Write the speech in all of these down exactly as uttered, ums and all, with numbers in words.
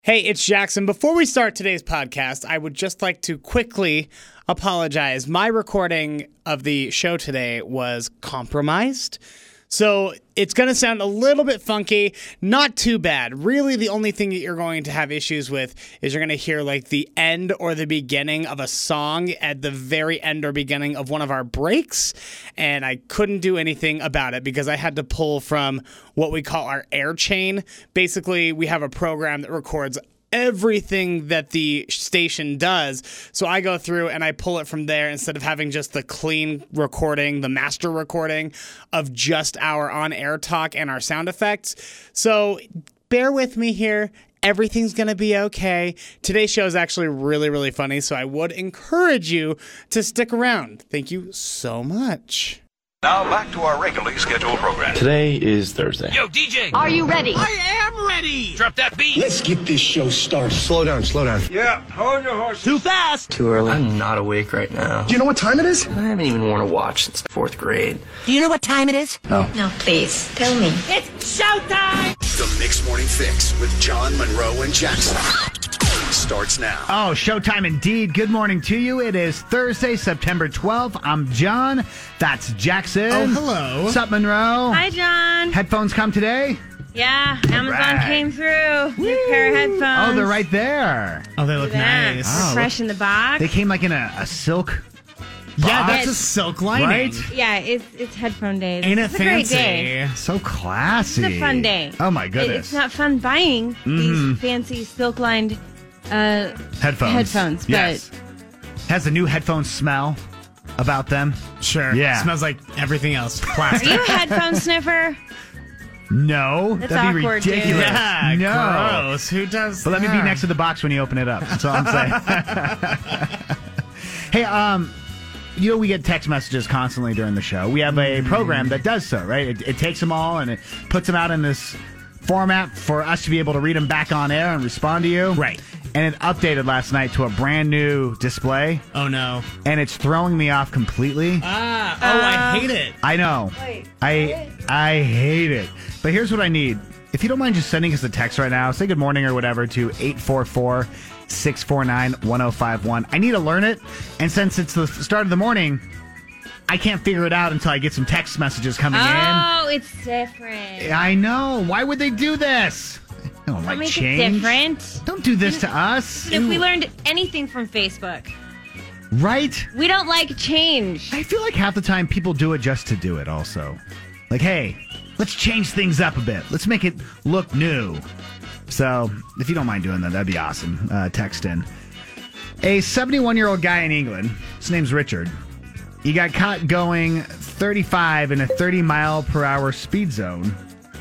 Hey, it's Jackson. Before we start today's podcast, I would just like to quickly apologize. My recording of the show today was compromised. So it's going to sound a little bit funky, not too bad. Really, the only thing that you're going to have issues with is you're going to hear like the end or the beginning of a song at the very end or beginning of one of our breaks. And I couldn't do anything about it because I had to pull from what we call our air chain. Basically, we have a program that records everything that the station does. So I go through and I pull it from there instead of having just the clean recording, the master recording of just our on-air talk and our sound effects. So bear with me here. Everything's going to be okay. Today's show is actually really, really funny, so I would encourage you to stick around. Thank you so much. Now back to our regularly scheduled program. Today is Thursday. Yo, D J! Are you ready? I am ready! Drop that beat! Let's get this show started. Slow down, slow down. Yeah, hold your horses. Too fast! Too early. I'm not awake right now. Do you know what time it is? I haven't even worn a watch since fourth grade. Do you know what time it is? No. No, please, tell me. It's showtime! The Mixed Morning Fix with John, Monroe, and Jackson starts now. Oh, showtime indeed. Good morning to you. It is Thursday, September twelfth. I'm John. That's Jackson. Oh, hello. What's up, Monroe? Hi, John. Headphones come today? Yeah, Amazon right. came through. New pair of headphones. Oh, they're right there. Oh, they look Yeah. nice. Oh, Fresh in the box. They came like in a, a silk. Yeah, box, that's a silk lining. right? yeah, it's it's headphone days. Ain't it it's a great fancy? day. So classy. It's a fun day. Oh, my It- goodness. it's not fun buying Mhm. these fancy silk-lined uh, Headphones. headphones, Yes. but Has a new headphone smell about them. Sure. Yeah. Smells like everything else. are Plastic. you a headphone sniffer? No. That's that'd be awkward, dude. ridiculous. Yeah, no. gross. Who does But let me be that? next to the box when you open it up. That's all I'm saying. Hey, um, you know we get text messages constantly during the show. We have a program that does so, right? It, it takes them all and it puts them out in this format for us to be able to read them back on air and respond to you. Right. And it updated last night to a brand new display, Oh, no. and it's throwing me off completely. Ah, oh, I hate it. I know. Wait, I I hate it. But here's what I need. If you don't mind just sending us a text right now, say good morning or whatever to eight four four, six four nine, one oh five one. I need to learn it. And since it's the start of the morning, I can't figure it out until I get some text messages coming Oh, it's different. in. I know. Why would they do this? I don't Don't like make change. it different. Don't do this to us. If we learned anything from Facebook, Right? we don't like change. I feel like half the time people do it just to do it also. Like, hey, let's change things up a bit. Let's make it look new. So, if you don't mind doing that, that'd be awesome. Uh, text in. A seventy-one-year-old guy in England, his name's Richard, he got caught going thirty-five in a thirty mile per hour speed zone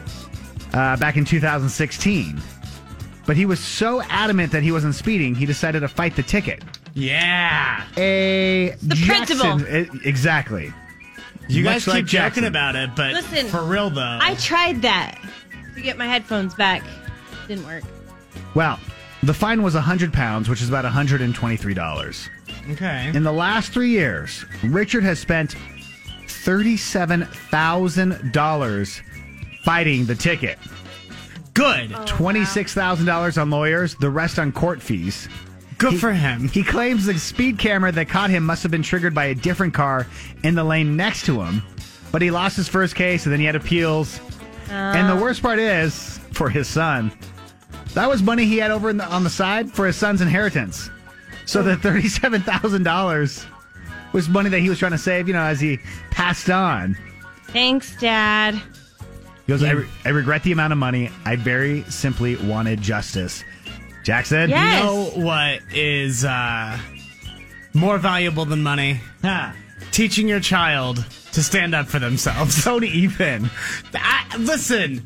uh, back in two thousand sixteen. But he was so adamant that he wasn't speeding, he decided to fight the ticket. Yeah. A the principle. eh, Exactly. You Much guys like keep joking Jackson. about it, but Listen, for real, though. I tried that to get my headphones back. Didn't work. Well, the fine was one hundred pounds, which is about one hundred twenty-three dollars. Okay. In the last three years, Richard has spent thirty-seven thousand dollars fighting the ticket. Good. twenty-six thousand dollars on lawyers, the rest on court fees. Good for him. He claims the speed camera that caught him must have been triggered by a different car in the lane next to him. But he lost his first case, and then he had appeals. And the worst part is, for his son, that was money he had over in the, on the side for his son's inheritance. So the thirty-seven thousand dollars was money that he was trying to save, you know, as he passed on. Thanks, Dad. He goes, I, re- I regret the amount of money. I very simply wanted justice. Jackson? Yes. You know what is uh, more valuable than money? Huh. Teaching your child to stand up for themselves. Tony Ethan. I, listen,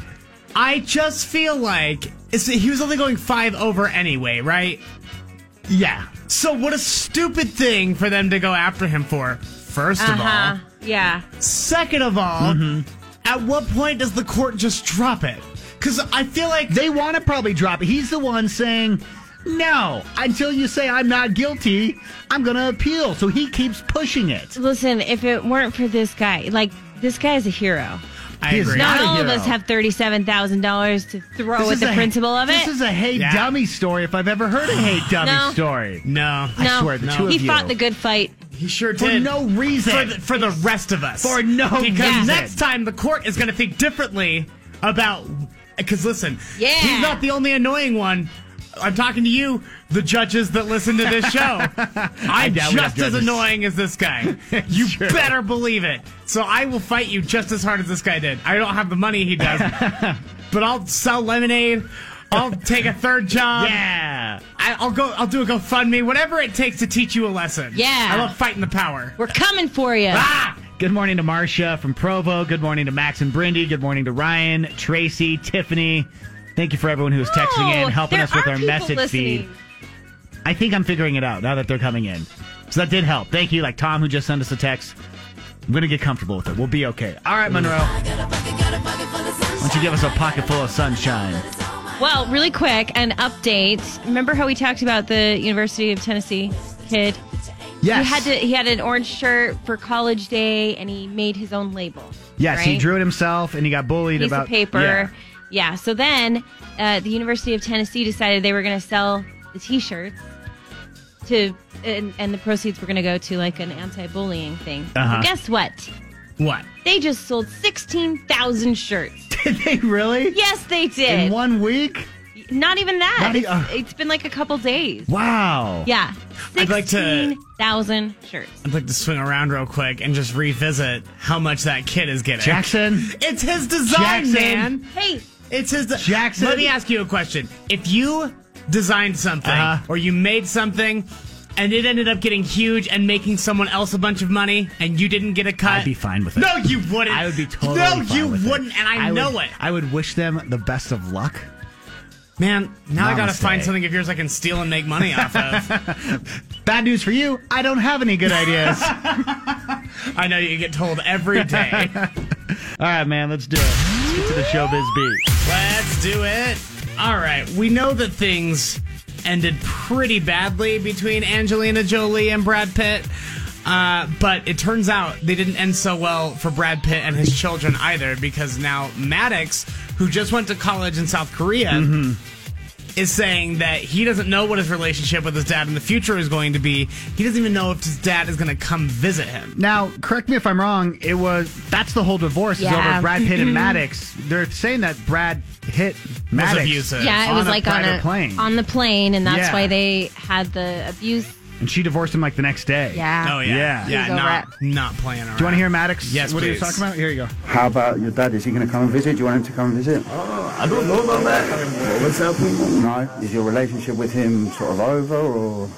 I just feel like it's, he was only going five over anyway, right? Yeah. So what a stupid thing for them to go after him for, first of Uh-huh. all. Yeah. Second of all, Mm-hmm. at what point does the court just drop it? Because I feel like... They want to probably drop it. He's the one saying, no, until you say I'm not guilty, I'm going to appeal. So he keeps pushing it. Listen, if it weren't for this guy, like, this guy is a hero. I He is agree. not Not a all of hero. us have thirty-seven thousand dollars to throw This at is the a- principal of it. This is a Hey Yeah. Dummy story if I've ever heard a Hey Dummy No. story. No. I no, swear, the No. two of he you. fought the good fight. He sure For did. no reason. For the, for the rest of us. For no Because reason. next time the court is going to think differently about. Because listen, Yeah. he's not the only annoying one. I'm talking to you, the judges that listen to this show. I'm doubt we have just as judges. annoying as this guy. You Sure. better believe it. So I will fight you just as hard as this guy did. I don't have the money he does, but I'll sell lemonade. I'll take a third job. Yeah. I, I'll go. I'll do a GoFundMe. Whatever it takes to teach you a lesson. Yeah. I love fighting the power. We're coming for you. Ah! Good morning to Marcia from Provo. Good morning to Max and Brindy. Good morning to Ryan, Tracy, Tiffany. Thank you for everyone who's texting in, helping there us with are our people message listening. feed. I think I'm figuring it out now that they're coming in. So that did help. Thank you, like Tom, who just sent us a text. I'm going to get comfortable with it. We'll be okay. All right, Monroe. Why don't you give us a pocket full of sunshine? Well, really quick, an update. Remember how we talked about the University of Tennessee kid? Yes. He had to. He had an orange shirt for college day, and he made his own label. Yes, he right? drew it himself, and he got bullied Piece about of paper. Yeah. Yeah. So then, uh, the University of Tennessee decided they were going to sell the T-shirts to, and, and the proceeds were going to go to like an anti-bullying thing. Uh-huh. Well, guess what? What? They just sold sixteen thousand shirts. Did they really? Yes, they did. In one week? Not even that. Not e- it's, uh. it's been like a couple days. Wow. Yeah. I'd like to- sixteen thousand shirts. I'd like to swing around real quick and just revisit how much that kid is getting. Jackson? It's his design, Jackson. man. Hey, It's his. De- Jackson? Let me ask you a question. If you designed something Uh-huh. or you made something and it ended up getting huge and making someone else a bunch of money and you didn't get a cut, I'd be fine with it. No, you wouldn't. I would be totally No, fine you with it. wouldn't, and I, know would, it. I would wish them the best of luck. Man, now I gotta Namaste. find something of yours I can steal and make money off of. Bad news for you, I don't have any good ideas. I know you get told every day. All right, man, let's do it. Let's get to the showbiz beat. Let's do it. All right. We know that things ended pretty badly between Angelina Jolie and Brad Pitt. Uh, but it turns out they didn't end so well for Brad Pitt and his children either, because now Maddox, who just went to college in South Korea, Mm-hmm. is saying that he doesn't know what his relationship with his dad in the future is going to be. He doesn't even know if his dad is going to come visit him. Now, correct me if I'm wrong, it was that's the whole divorce is Yeah. over Brad Pitt and Maddox. They're saying that Brad hit Maddox. abusive. yeah, it on was a like on private a plane. on the plane, and that's Yeah. why they had the abuse. And she divorced him like the next day. Yeah. Oh, yeah. Yeah. Yeah, He was over not, not playing around. Do you want to hear Maddox? Yes, what he was please. talking about? Here you go. How about your dad? Is he going to come and visit? Do you want him to come and visit? I don't know about that. What was happening? No. Is your relationship with him sort of over, or?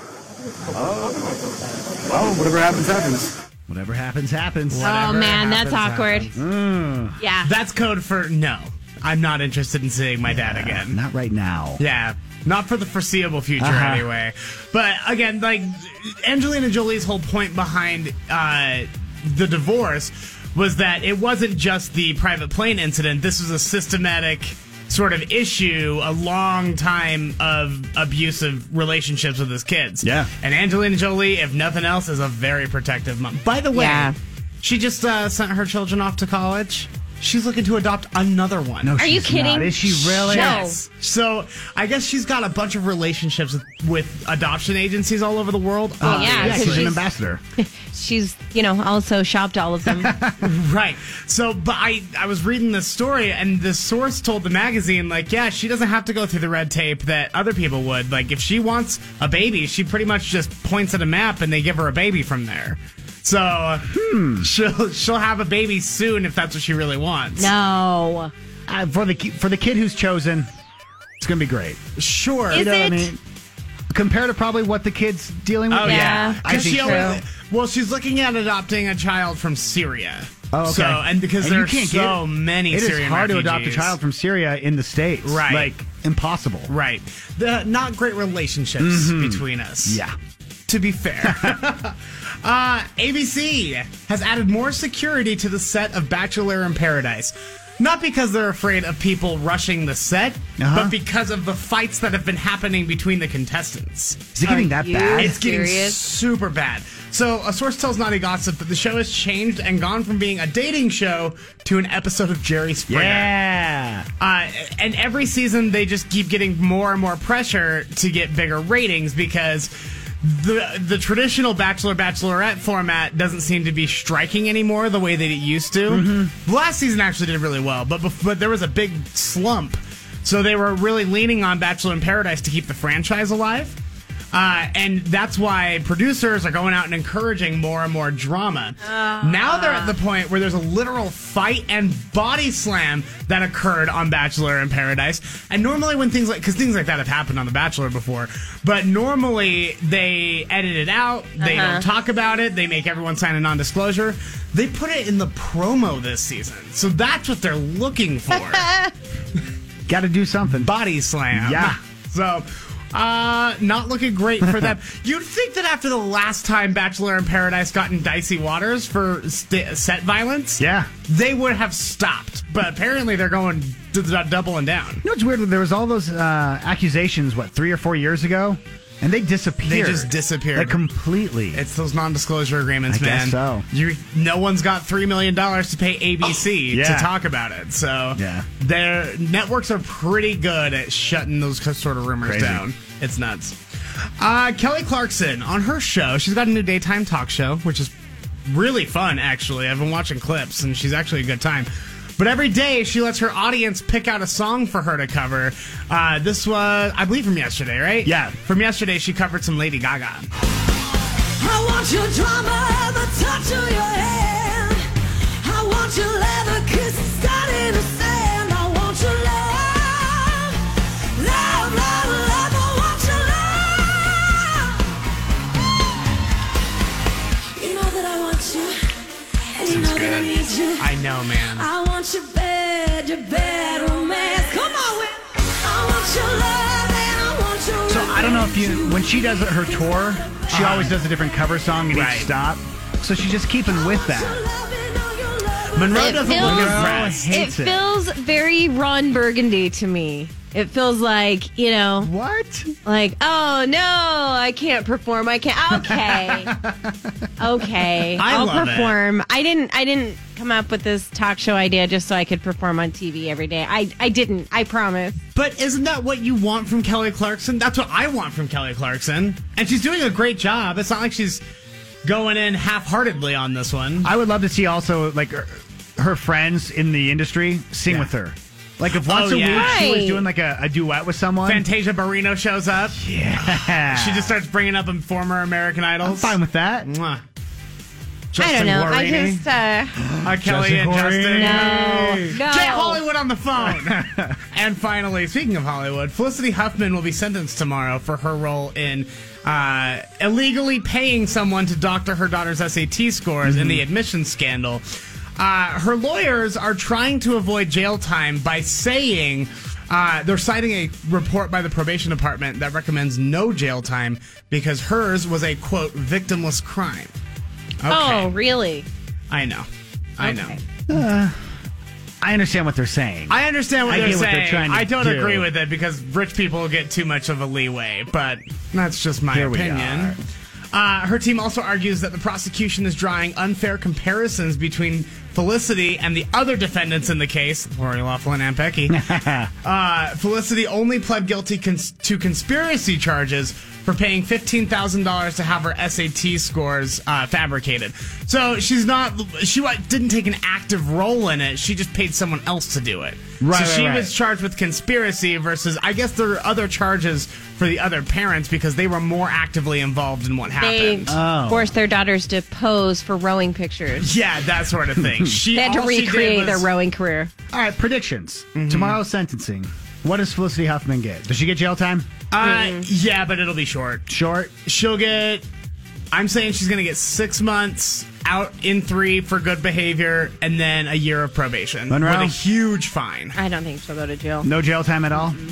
Well, whatever happens, happens. Whatever happens, happens. Oh Whatever man, that's happens, awkward. Mm. Yeah. That's code for no. I'm not interested in seeing my dad again. Not right now. Yeah. Not for the foreseeable future, Uh-huh. anyway. But again, like Angelina Jolie's whole point behind uh, the divorce was that it wasn't just the private plane incident. This was a systematic sort of issue, a long time of abusive relationships with his kids. Yeah. And Angelina Jolie, if nothing else, is a very protective mom. By the way, Yeah. she just uh, sent her children off to college. She's looking to adopt another one. No, Are you she's kidding? not. Is she really? No. Yes. So I guess she's got a bunch of relationships with, with adoption agencies all over the world. Oh, yeah, Yeah, 'cause she's an she's- ambassador. She's, you know, also shopped all of them. Right. So, but I, I was reading this story, and the source told the magazine, like, yeah, she doesn't have to go through the red tape that other people would. Like, if she wants a baby, she pretty much just points at a map and they give her a baby from there. So Hmm. she'll she'll have a baby soon if that's what she really wants. No. Uh, for the ki- for the kid who's chosen, it's gonna be great. Sure. Is You know what I it? mean? Compared to probably what the kid's dealing with. Oh, Yeah, yeah. I 'Cause think she so. always- well, she's looking at adopting a child from Syria. Oh, okay. So, and because And there you are can't so get- many It is Syrian hard refugees. to adopt a child from Syria in the States. Right. Like, impossible. Right. The not great relationships Mhm. between us. Yeah. To be fair. uh, A B C has added more security to the set of Bachelor in Paradise. Not because they're afraid of people rushing the set, Uh-huh. but because of the fights that have been happening between the contestants. Is it getting that you bad? It's getting serious? super bad. So, a source tells Naughty Gossip that the show has changed and gone from being a dating show to an episode of Jerry Springer. Yeah. Uh, and every season, they just keep getting more and more pressure to get bigger ratings because the the traditional Bachelor Bachelorette format doesn't seem to be striking anymore the way that it used to. Mm-hmm. Last season actually did really well, but bef- but there was a big slump, so they were really leaning on Bachelor in Paradise to keep the franchise alive. Uh, and that's why producers are going out and encouraging more and more drama. Uh, now they're at the point where there's a literal fight and body slam that occurred on Bachelor in Paradise. And normally when things like, because things like that have happened on The Bachelor before, but normally they edit it out, they Uh-huh. don't talk about it, they make everyone sign a non-disclosure. They put it in the promo this season. So that's what they're looking for. Got to do something. Body slam. Yeah. So... Uh, not looking great for them. You'd think that after the last time Bachelor in Paradise got in dicey waters for st- set violence, Yeah. they would have stopped. But apparently they're going d- d- doubling down. You know what's weird? There was all those uh, accusations, what, three or four years ago? And they disappeared. They just disappeared. Like, completely. It's those non-disclosure agreements, I man. guess so. You, no one's got three million dollars to pay A B C Yeah. to talk about it. So Yeah. their networks are pretty good at shutting those sort of rumors Crazy. down. It's nuts. Uh, Kelly Clarkson, on her show, she's got a new daytime talk show, which is really fun, actually. I've been watching clips, and she's actually a good time. But every day, she lets her audience pick out a song for her to cover. Uh, this was, I believe, from yesterday, right? Yeah. From yesterday, she covered some Lady Gaga. I want your drama, the touch of your hand. I want your leather kisses starting to sand. I want your love, love, love, love. I want your love. You know that I want you, and you know that I need you. I know, man. I want your bed, your bed romance. Come on, with. I want your love, and I want your. So I don't know if you, when she does her tour, she Uh-huh. always does a different cover song at Right. each stop. So she's just keeping with that. Monroe It doesn't feels- look Monroe impressed. hates it it. feels very Ron Burgundy to me. It feels like, you know, What? like, oh no, I can't perform. I can't. Okay, okay, I I'll love it. perform. I didn't. I didn't come up with this talk show idea just so I could perform on T V every day. I, I didn't. I promise. But isn't that what you want from Kelly Clarkson? That's what I want from Kelly Clarkson. And she's doing a great job. It's not like she's going in half-heartedly on this one. I would love to see also, like, her, her friends in the industry sing Yeah. with her. Like, if once Oh, a yeah. week she was Right. doing, like, a, a duet with someone. Fantasia Barrino shows up. Yeah. She just starts bringing up former American I'm Idols. fine with that. Mwah. I Justin don't know. Guarini. I just. Uh, Uh, Kelly Justin and Justin. Guarini. No, no. Get Hollywood on the phone. And finally, speaking of Hollywood, Felicity Huffman will be sentenced tomorrow for her role in uh, illegally paying someone to doctor her daughter's S A T scores in the admissions scandal. Uh, her lawyers are trying to avoid jail time by saying uh, they're citing a report by the probation department that recommends no jail time because hers was a, quote, victimless crime. Okay. Oh, really? I know. I know. Okay. I understand what they're saying. I understand what I they're get what saying. they're trying to I don't do. agree with it because rich people get too much of a leeway, but that's just my Here we opinion. Uh, her team also argues that the prosecution is drawing unfair comparisons between Felicity and the other defendants in the case, Lori Loughlin and Becky. uh, Felicity only pled guilty cons- to conspiracy charges for paying fifteen thousand dollars to have her S A T scores uh, fabricated. So she's not, she wa- didn't take an active role in it. She just paid someone else to do it. Right, so right, she right. was charged with conspiracy versus, I guess there are other charges for the other parents because they were more actively involved in what They happened. Oh. forced their daughters to pose for rowing pictures. Yeah, that sort of thing. She They had to all she did recreate was- their rowing career. All right, predictions. Mm-hmm. Tomorrow's sentencing. What does Felicity Huffman get? Does she get jail time? Uh, yeah, but it'll be short. Short? She'll get. I'm saying she's going to get six months out in three for good behavior, and then a year of probation Monroe? with a huge fine. I don't think she'll go to jail. No jail time at all?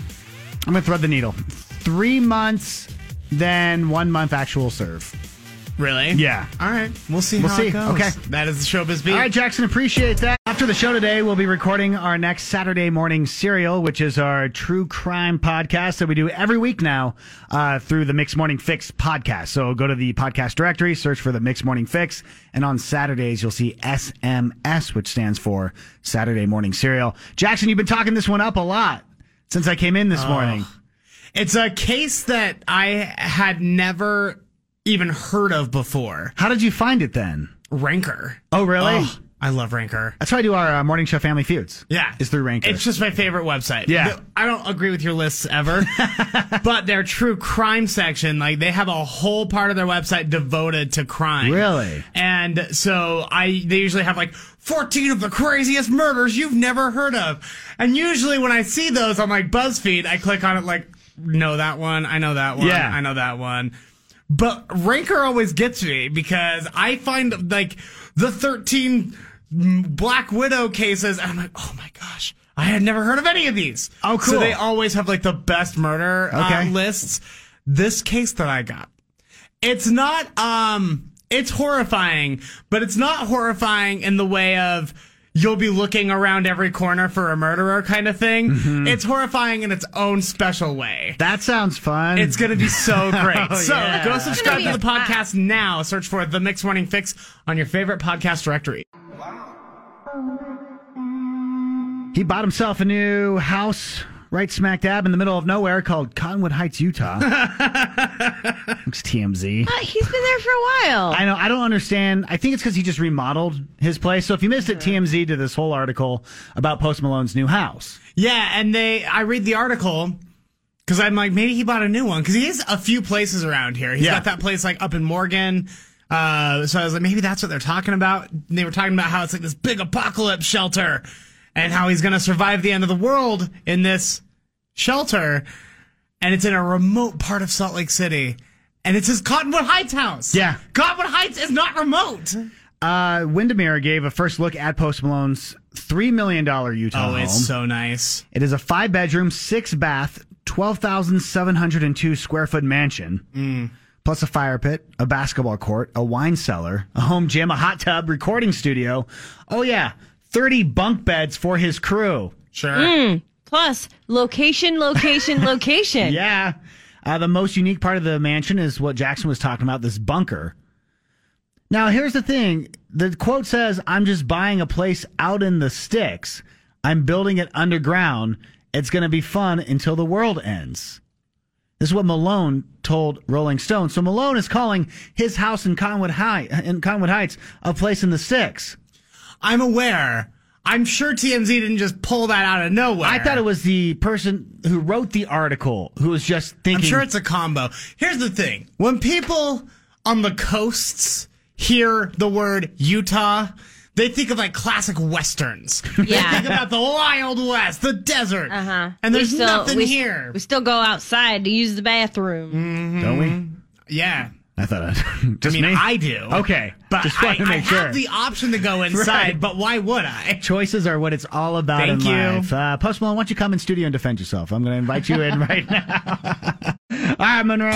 I'm going to thread the needle. Three months, then one month actual serve. Really? Yeah. All right. We'll see We'll how see. it goes. Okay. That is the Showbiz Beat. All right, Jackson, appreciate that. After the show today, we'll be recording our next Saturday Morning Serial, which is our true crime podcast that we do every week now uh, through the Mixed Morning Fix podcast. So go to the podcast directory, search for the Mixed Morning Fix, and on Saturdays you'll see S M S, which stands for Saturday Morning Serial. Jackson, you've been talking this one up a lot since I came in this Oh. morning. It's a case that I had never even heard of before. How did you find it then? Ranker. Oh, really? Oh, I love Ranker. That's how I do our uh, morning show Family Feuds. Yeah. Is through Ranker. It's just my favorite website. Yeah. I don't agree with your lists ever, but their true crime section, like they have a whole part of their website devoted to crime. Really? And so I, they usually have like fourteen of the craziest murders you've never heard of. And usually when I see those on like BuzzFeed, I click on it like, know that one. I know that one. Yeah. I know that one. But Ranker always gets me because I find like the thirteen Black Widow cases, and I'm like, oh my gosh, I had never heard of any of these. Oh, cool. So they always have like the best murder uh, Okay. lists. This case that I got, it's not, um, it's horrifying, but it's not horrifying in the way of you'll be looking around every corner for a murderer kind of thing. Mm-hmm. It's horrifying in its own special way. That sounds fun. It's going to be so great. Oh, so yeah. go It's subscribe gonna to be the fun. podcast now. Search for The Mixed Morning Fix on your favorite podcast directory. He bought himself a new house right smack dab in the middle of nowhere called Cottonwood Heights, Utah. Looks T M Z. Uh, he's been there for a while. I know. I don't understand. I think it's because he just remodeled his place. So if you missed it, T M Z did this whole article about Post Malone's new house. Yeah, and they, I read the article because I'm like, maybe he bought a new one because he has a few places around here. He's Yeah. got that place like up in Morgan. Uh, so I was like, maybe that's what they're talking about. And they were talking about how it's like this big apocalypse shelter and how he's going to survive the end of the world in this shelter. And it's in a remote part of Salt Lake City. And it's his Cottonwood Heights house. Yeah. Cottonwood Heights is not remote. Uh, Windermere gave a first look at Post Malone's three million dollars Utah Oh, home. it's so nice. It is a five bedroom, six bath, twelve thousand seven hundred two square foot mansion. Mm. Plus a fire pit, a basketball court, a wine cellar, a home gym, a hot tub, recording studio. Oh, yeah. thirty bunk beds for his crew. Sure. Mm. Plus, location, location, location. Yeah. Uh, the most unique part of the mansion is what Jackson was talking about, this bunker. Now, here's the thing. The quote says, I'm just buying a place out in the sticks. I'm building it underground. It's going to be fun until the world ends. This is what Malone told Rolling Stone. So Malone is calling his house in Cottonwood, High, in Cottonwood Heights a place in the sticks. I'm aware. I'm sure T M Z didn't just pull that out of nowhere. I thought it was the person who wrote the article who was just thinking. I'm sure it's a combo. Here's the thing. When people on the coasts hear the word Utah, they think of like classic westerns. Yeah. They think about the Wild West, the desert. Uh-huh. And We there's still- nothing we, here. We still go outside to use the bathroom. Mm-hmm. Don't we? Yeah. I thought I, just I mean, me? I do. Okay. But just I, wanted to I make sure. have the option to go inside, Right. but why would I? Choices are what it's all about Thank in you. life. Uh, Post Malone, why don't you come in studio and defend yourself? I'm going to invite you in right now. All right, Monroe.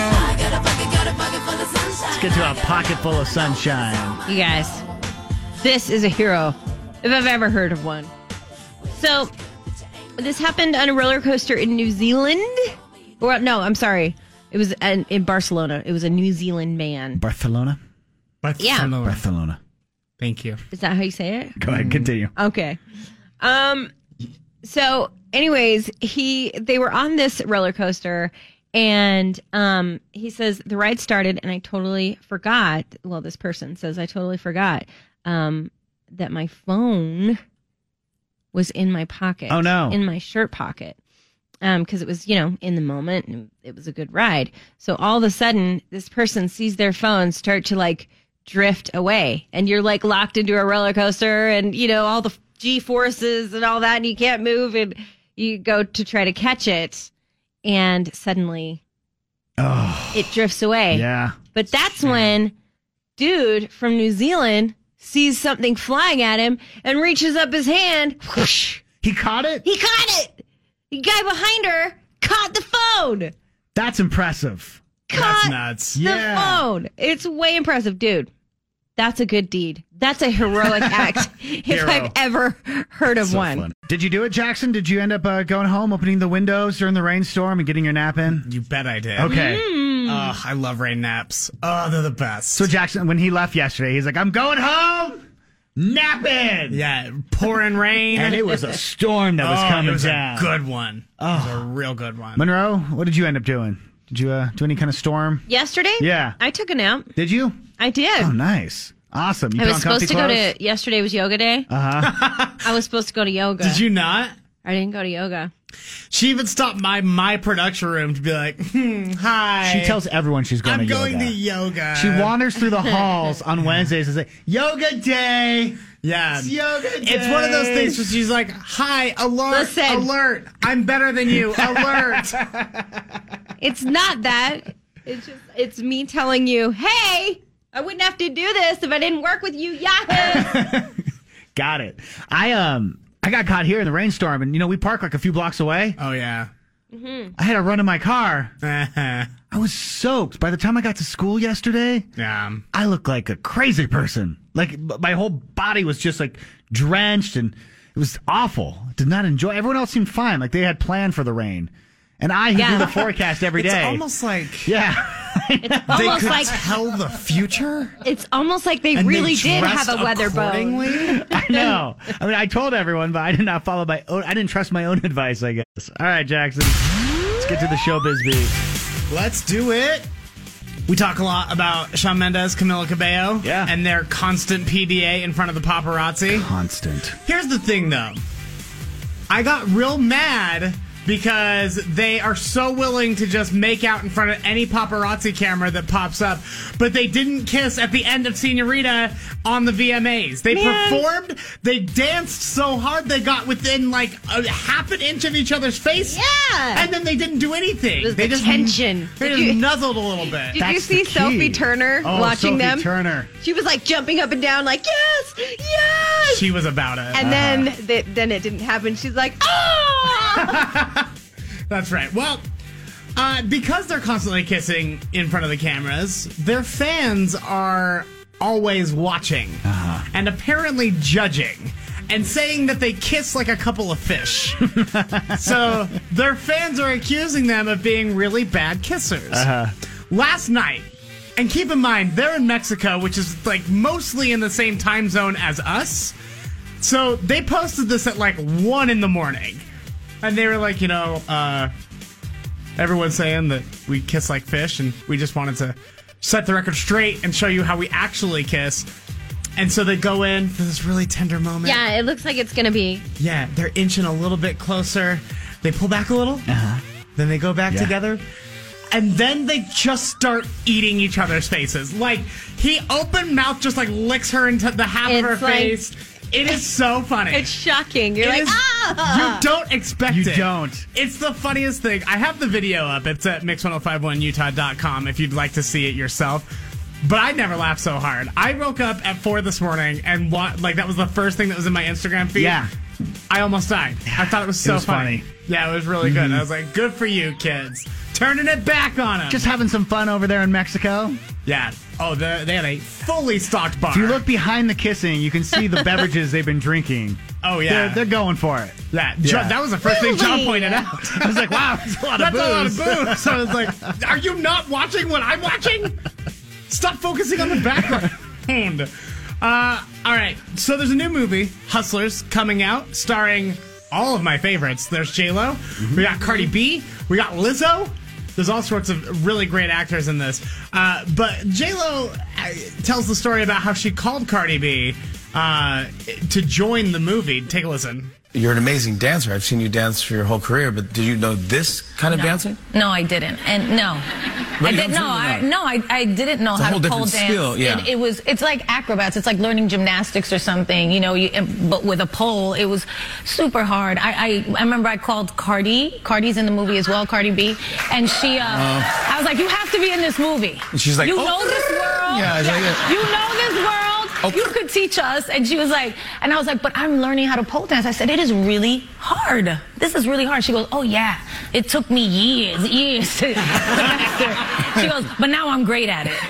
Let's get to a pocket full of sunshine. You guys, this is a hero, if I've ever heard of one. So, this happened on a roller coaster in New Zealand. Or, no, I'm sorry. It was an, in Barcelona. It was a New Zealand man. Barcelona? Yeah. Barcelona. Thank you. Is that how you say it? Go ahead, continue. Okay. Um. So, anyways, he they were on this roller coaster, and um, he says the ride started, and I totally forgot. Well, this person says I totally forgot um, that my phone was in my pocket. Oh, no. In my shirt pocket. Um, because it was, you know, in the moment, and it was a good ride. So all of a sudden, this person sees their phone start to like drift away, and you're like locked into a roller coaster, and you know all the G forces and all that, and you can't move, and you go to try to catch it, and suddenly, oh, it drifts away. Yeah. But that's when dude from New Zealand sees something flying at him and reaches up his hand. Whoosh, he caught it. He caught it. The guy behind her caught the phone. That's impressive. caught nuts. the Yeah. phone. It's way impressive, dude. That's a good deed. That's a heroic act if Hero. I've ever heard of So one. fun. Did you do it, Jackson? Did you end up uh, going home, opening the windows during the rainstorm and getting your nap in? You bet I did. Okay. Oh, I love rain naps. Oh, they're the best. So Jackson, when he left yesterday, he's like, I'm going home, napping. yeah, pouring rain. And it was a storm that was oh, coming it was down. a good one. Oh. It was a real good one. Monroe, what did you end up doing? Did you uh, do any kind of storm? Yesterday? Yeah. I took a nap. Did you? I did. Oh, nice. Awesome. You I put was on supposed comfy to go clothes? to, yesterday was yoga day. Uh-huh. I was supposed to go to yoga. Did you not? I didn't go to yoga. She even stopped by my production room to be like, hmm, hi. She tells everyone she's going I'm to going yoga. to yoga. She wanders through the halls on Wednesdays and says, yoga day. Yeah. It's yoga day. It's one of those things where she's like, hi, alert, Listen. alert. I'm better than you, alert. It's not that. It's just, it's me telling you, hey, I wouldn't have to do this if I didn't work with you, Yahoo. Got it. I um I got caught here in the rainstorm, and you know we park like a few blocks away. Oh, yeah. Mm-hmm. I had to run in my car. yeah. I was soaked. By the time I got to school yesterday, I looked like a crazy person. Like b- my whole body was just like drenched, and it was awful. Did not enjoy. Everyone else seemed fine. Like they had planned for the rain, and I who Yeah. do the forecast every It's day. almost like yeah. It's they almost could like tell the future. it's almost like they And they really did dressed have a weather accordingly? bone. I know. I mean, I told everyone, but I did not follow my own. I didn't trust my own advice, I guess. All right, Jackson. Let's get to the showbiz beat. Let's do it. We talk a lot about Shawn Mendes, Camila Cabello, Yeah. and their constant P D A in front of the paparazzi. Constant. Here's the thing, though. I got real mad because they are so willing to just make out in front of any paparazzi camera that pops up, but they didn't kiss at the end of Senorita on the V M As. They Man. performed, they danced so hard they got within like a half an inch of each other's face. Yeah. And then they didn't do anything. It was they the just tension. They Did just you- nuzzled a little bit. Did you That's see the key. Sophie Turner Oh, watching Sophie them? Turner. She was like jumping up and down, like yes, yes. She was about it. and then th- then it didn't happen. She's like, ah. That's right. Well, uh, because they're constantly kissing in front of the cameras, their fans are always watching Uh-huh. and apparently judging and saying that they kiss like a couple of fish. So their fans are accusing them of being really bad kissers. Uh-huh. Last night, and keep in mind, they're in Mexico, which is like mostly in the same time zone as us. So they posted this at like one in the morning. And they were like, you know, uh, everyone's saying that we kiss like fish, and we just wanted to set the record straight and show you how we actually kiss. And so they go in for this really tender moment. Yeah, it looks like it's gonna be. Yeah, they're inching a little bit closer. They pull back a little. Uh-huh. Then they go back Yeah. together. And then they just start eating each other's faces. Like, he open mouth just like licks her into the half of her It's like- face. It is so funny. It's shocking. You're It like, is- ah. You don't expect You it. don't. It's the funniest thing. I have the video up. It's at mix ten fifty-one utah dot com if you'd like to see it yourself. But I never laughed so hard. I woke up at four this morning and wa- like that was the first thing that was in my Instagram feed. Yeah. I almost died. I thought it was so was funny. funny. Yeah, it was really good. I was like, good for you, kids. Turning it back on them. Just having some fun over there in Mexico. yeah. Oh, they they had a fully stocked bar. If you look behind the kissing, you can see the beverages they've been drinking. Oh, yeah. They're, they're going for it. Yeah, Yeah. John, that was the first thing John Really? pointed out. I was like, wow, that's a lot That's of a lot booze. of booze. So I was like, are you not watching what I'm watching? Stop focusing on the background. Uh, all right, so there's a new movie, Hustlers, coming out, starring all of my favorites. There's J-Lo, Mm-hmm. we got Cardi B, we got Lizzo. There's all sorts of really great actors in this. Uh, but J-Lo uh, tells the story about how she called Cardi B uh, to join the movie. Take a listen. You're an amazing dancer. I've seen you dance for your whole career, but did you know this kind of No. dancing? No, I didn't. And no. But I you did don't no, think I, you're no, I, I didn't know It's a how whole to pole different dance. skill, yeah. It, it was it's like acrobats. It's like learning gymnastics or something, you know, you, but with a pole. It was super hard. I, I I remember I called Cardi. Cardi's in the movie as well, Cardi B, and she uh, I was like, you have to be in this movie. And she's like, you oh. know this world. Yeah, I was like, yeah. You know this world. You could teach us. And she was like, and I was like, but I'm learning how to pole dance. I said, it is really hard. This is really hard. She goes, oh yeah, it took me years, years to master. She goes, but now I'm great at it.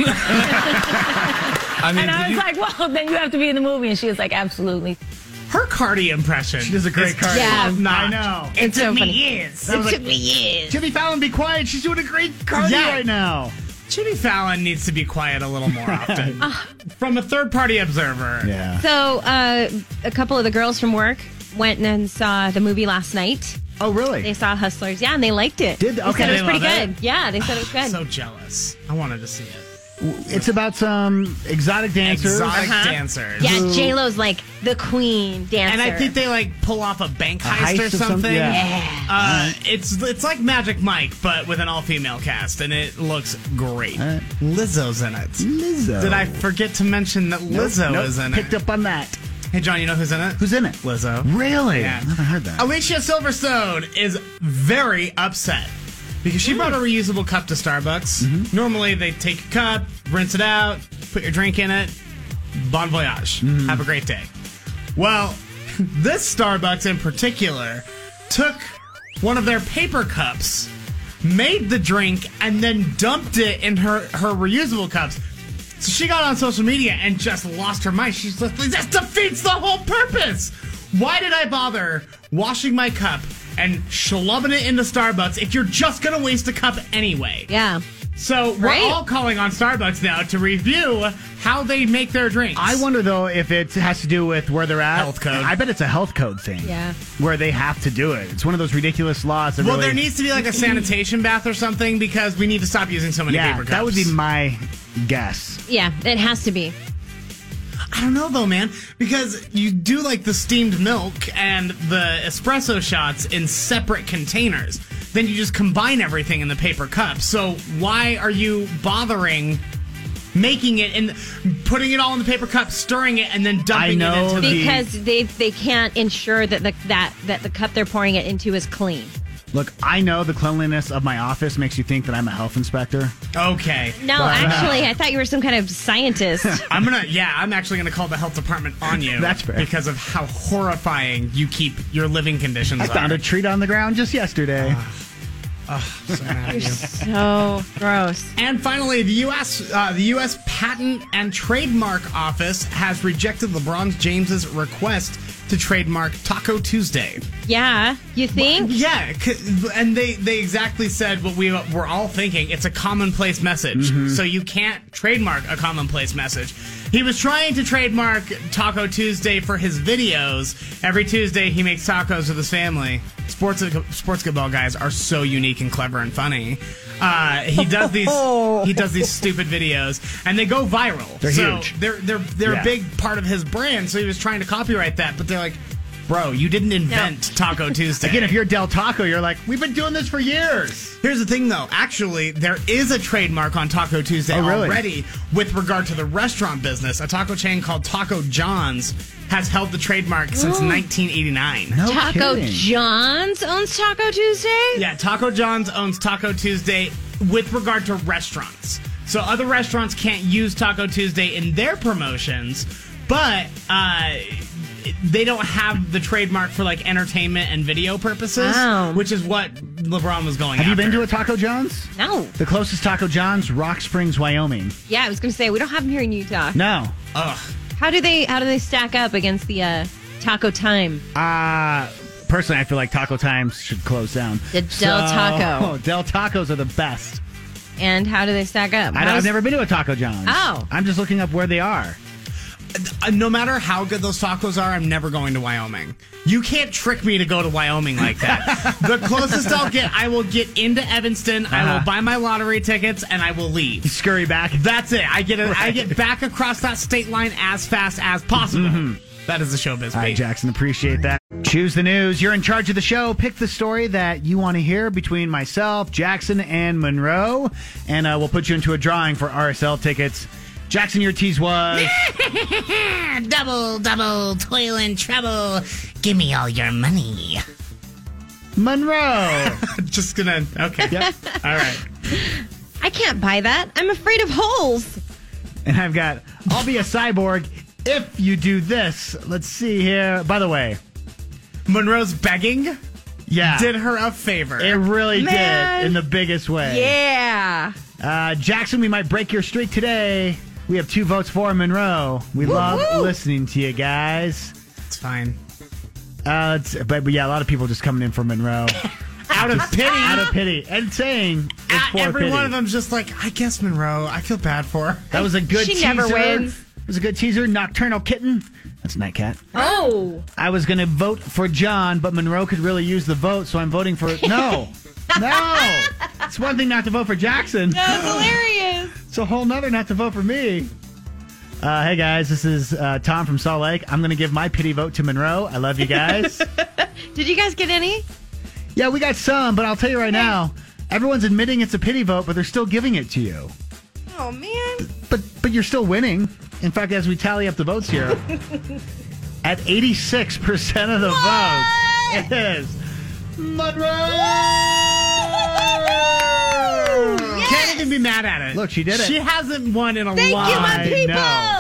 I mean, and I was you... like, well, then you have to be in the movie. And she was like, absolutely. Her Cardi impression. She does a great Cardi. Yeah. I know. It It's took so me funny. years. It like, took me years. Jimmy Fallon, be quiet. She's doing a great Cardi Yeah. right now. Jimmy Fallon needs to be quiet a little more often. From a third-party observer. Yeah. So, uh, a couple of the girls from work went and saw the movie last night. Oh, really? They saw Hustlers, yeah, and they liked it. Did- They okay, said it was they pretty love good. it? Yeah, they said it was good. So jealous. I wanted to see it. It's about some exotic dancers. Exotic Uh-huh. dancers. Yeah, J Lo's like the queen dancer. And I think they like pull off a bank heist, heist or of some- something. yeah. Uh, it's it's like Magic Mike, but with an all-female cast, and it looks great. All right. Lizzo's in it. Lizzo. Did I forget to mention that Lizzo Nope, is in picked it? up on that. Hey, John, you know who's in it? Who's in it? Lizzo. Really? Yeah. I haven't heard that. Alicia Silverstone is very upset because she brought a reusable cup to Starbucks. Mm-hmm. Normally, they take a cup, rinse it out, put your drink in it. Bon voyage. Mm-hmm. Have a great day. Well, this Starbucks in particular took one of their paper cups, made the drink, and then dumped it in her, her reusable cups. So she got on social media and just lost her mind. She's like, this defeats the whole purpose. Why did I bother washing my cup and schlubbing it into Starbucks if you're just going to waste a cup anyway? Yeah. So we're Right. all calling on Starbucks now to review how they make their drinks. I wonder, though, if it has to do with where they're at. Health code. I bet it's a health code thing. Yeah. Where they have to do it. It's one of those ridiculous laws. That Well, really, there needs to be like a sanitation bath or something because we need to stop using so many yeah, paper cups. that would be my guess. Yeah, it has to be. I don't know though, man, because you do like the steamed milk and the espresso shots in separate containers. Then you just combine everything in the paper cup. So why are you bothering making it and putting it all in the paper cup, stirring it, and then dumping I know it into the... Because they they can't ensure that the that that the cup they're pouring it into is clean. Look, I know the cleanliness of my office makes you think that I'm a health inspector. Okay. No, But- actually, I thought you were some kind of scientist. I'm gonna, yeah, I'm actually gonna call the health department on you. That's fair. Because of how horrifying you keep your living conditions I are. found a treat on the ground just yesterday. So mad at you. So gross. And finally, the U S uh, the U S Patent and Trademark Office has rejected LeBron James's request to trademark Taco Tuesday. Yeah, you think? Yeah, c- and they, they exactly said what we were all thinking. It's a commonplace message, so you can't trademark a commonplace message. He was trying to trademark Taco Tuesday for his videos. Every Tuesday, he makes tacos with his family. Sports sports football guys are so unique and clever and funny. Uh, he does these he does these stupid videos, and they go viral. They're so huge. They're they're they're Yeah. a big part of his brand. So he was trying to copyright that, but they're like, bro, you didn't invent Taco Tuesday. Again, if you're Del Taco, you're like, we've been doing this for years. Here's the thing, though. Actually, there is a trademark on Taco Tuesday Oh, really? already with regard to the restaurant business. A taco chain called Taco John's has held the trademark since nineteen eighty-nine. No Taco kidding. John's owns Taco Tuesday? Yeah, Taco John's owns Taco Tuesday with regard to restaurants. So other restaurants can't use Taco Tuesday in their promotions, but uh, they don't have the trademark for like entertainment and video purposes, Wow. which is what LeBron was going Have you after. been to a Taco John's? No. The closest Taco John's, Rock Springs, Wyoming. Yeah, I was going to say we don't have them here in Utah. No. Ugh. How do they how do they stack up against the uh, Taco Time? Uh, personally, I feel like Taco Times should close down. The Del Taco. Del Tacos are the best. And how do they stack up? I, How I've does- never been to a Taco John's. Oh. I'm just looking up where they are. Uh, no matter how good those tacos are, I'm never going to Wyoming. You can't trick me to go to Wyoming like that. The closest I'll get, I will get into Evanston, I will Uh-huh. buy my lottery tickets, and I will leave. You scurry back. That's it. I get a, I Right. get back across that state line as fast as possible. That is the showbiz. All right, beat. Jackson, appreciate that. Choose the news. You're in charge of the show. Pick the story that you want to hear between myself, Jackson, and Monroe, and uh, we'll put you into a drawing for R S L tickets. Jackson, your tease was... Double, double, toil and trouble. Give me all your money. Monroe. Just gonna. Okay. Yep. All right. I can't buy that. I'm afraid of holes. And I've got, I'll be a cyborg if you do this, let's see here. By the way, Monroe's begging yeah, did her a favor. It really Man. did in the biggest way. Yeah. Uh, Jackson, we might break your streak today. We have two votes for Monroe. We Woo, love woo. listening to you guys. It's fine. Uh, it's, but, but yeah, a lot of people just coming in for Monroe. Out of pity. Out of pity. And saying it's Uh, for every pity. one of them's just like, I guess Monroe. I feel bad for her. That was a good She teaser. never wins. It was a good teaser. Nocturnal Kitten. That's Nightcat. Oh. I was going to vote for John, but Monroe could really use the vote, so I'm voting for... No. No. It's one thing not to vote for Jackson. That's hilarious. It's a whole nother not to vote for me. Uh, hey, guys. This is uh, Tom from Salt Lake. I'm going to give my pity vote to Monroe. I love you guys. Did you guys get any? Yeah, we got some, but I'll tell you right now, everyone's admitting it's a pity vote, but they're still giving it to you. Oh, man. But but you're still winning. In fact, as we tally up the votes here, at eighty-six percent of the What? votes, it is Monroe! Yes. Can't even be mad at it. Look, she did it. She hasn't won in a Thank long, you, my people.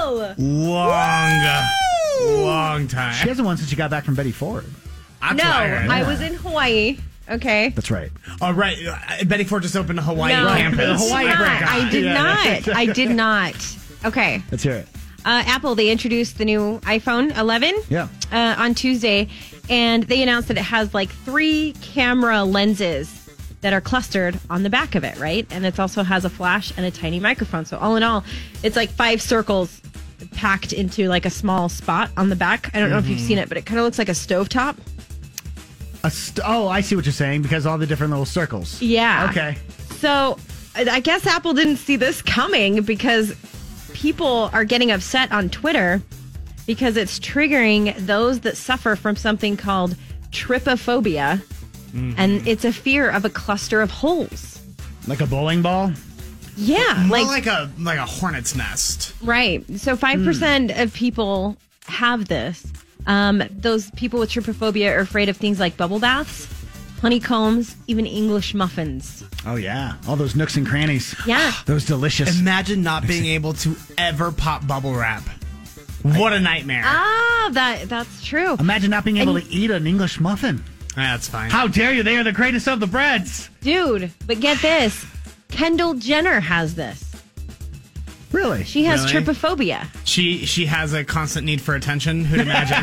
long, Woo! long time. She hasn't won since she got back from Betty Ford. That's No, what I heard. I was in Hawaii. Okay. That's right. Oh, right. Uh, Betty Ford just opened a Hawaii No, campus. The Hawaii I did not. break. I did Yeah. not. I did not. Okay. Let's hear it. Uh, Apple, they introduced the new iPhone eleven Yeah. uh, on Tuesday, and they announced that it has like three camera lenses that are clustered on the back of it, right? And it also has a flash and a tiny microphone. So all in all, it's like five circles packed into like a small spot on the back. I don't know if you've seen it, but it kind of looks like a stovetop. A st- oh, I see what you're saying, because all the different little circles. Yeah. Okay. So I I guess Apple didn't see this coming because people are getting upset on Twitter because it's triggering those that suffer from something called trypophobia. Mm-hmm. And it's a fear of a cluster of holes. Like a bowling ball? Yeah. More like, like a like a hornet's nest. right. So five percent Hmm. of people have this. Um, those people with trypophobia are afraid of things like bubble baths, honeycombs, even English muffins. Oh, yeah. All those nooks and crannies. Yeah. Those delicious. Imagine not being able to ever pop bubble wrap. What a nightmare. Ah, that that's true. Imagine not being able And- to eat an English muffin. That's fine. How dare you? They are the greatest of the breads. Dude, but get this. Kendall Jenner has this. Really? She has Really? trypophobia. She she has a constant need for attention. Who'd imagine?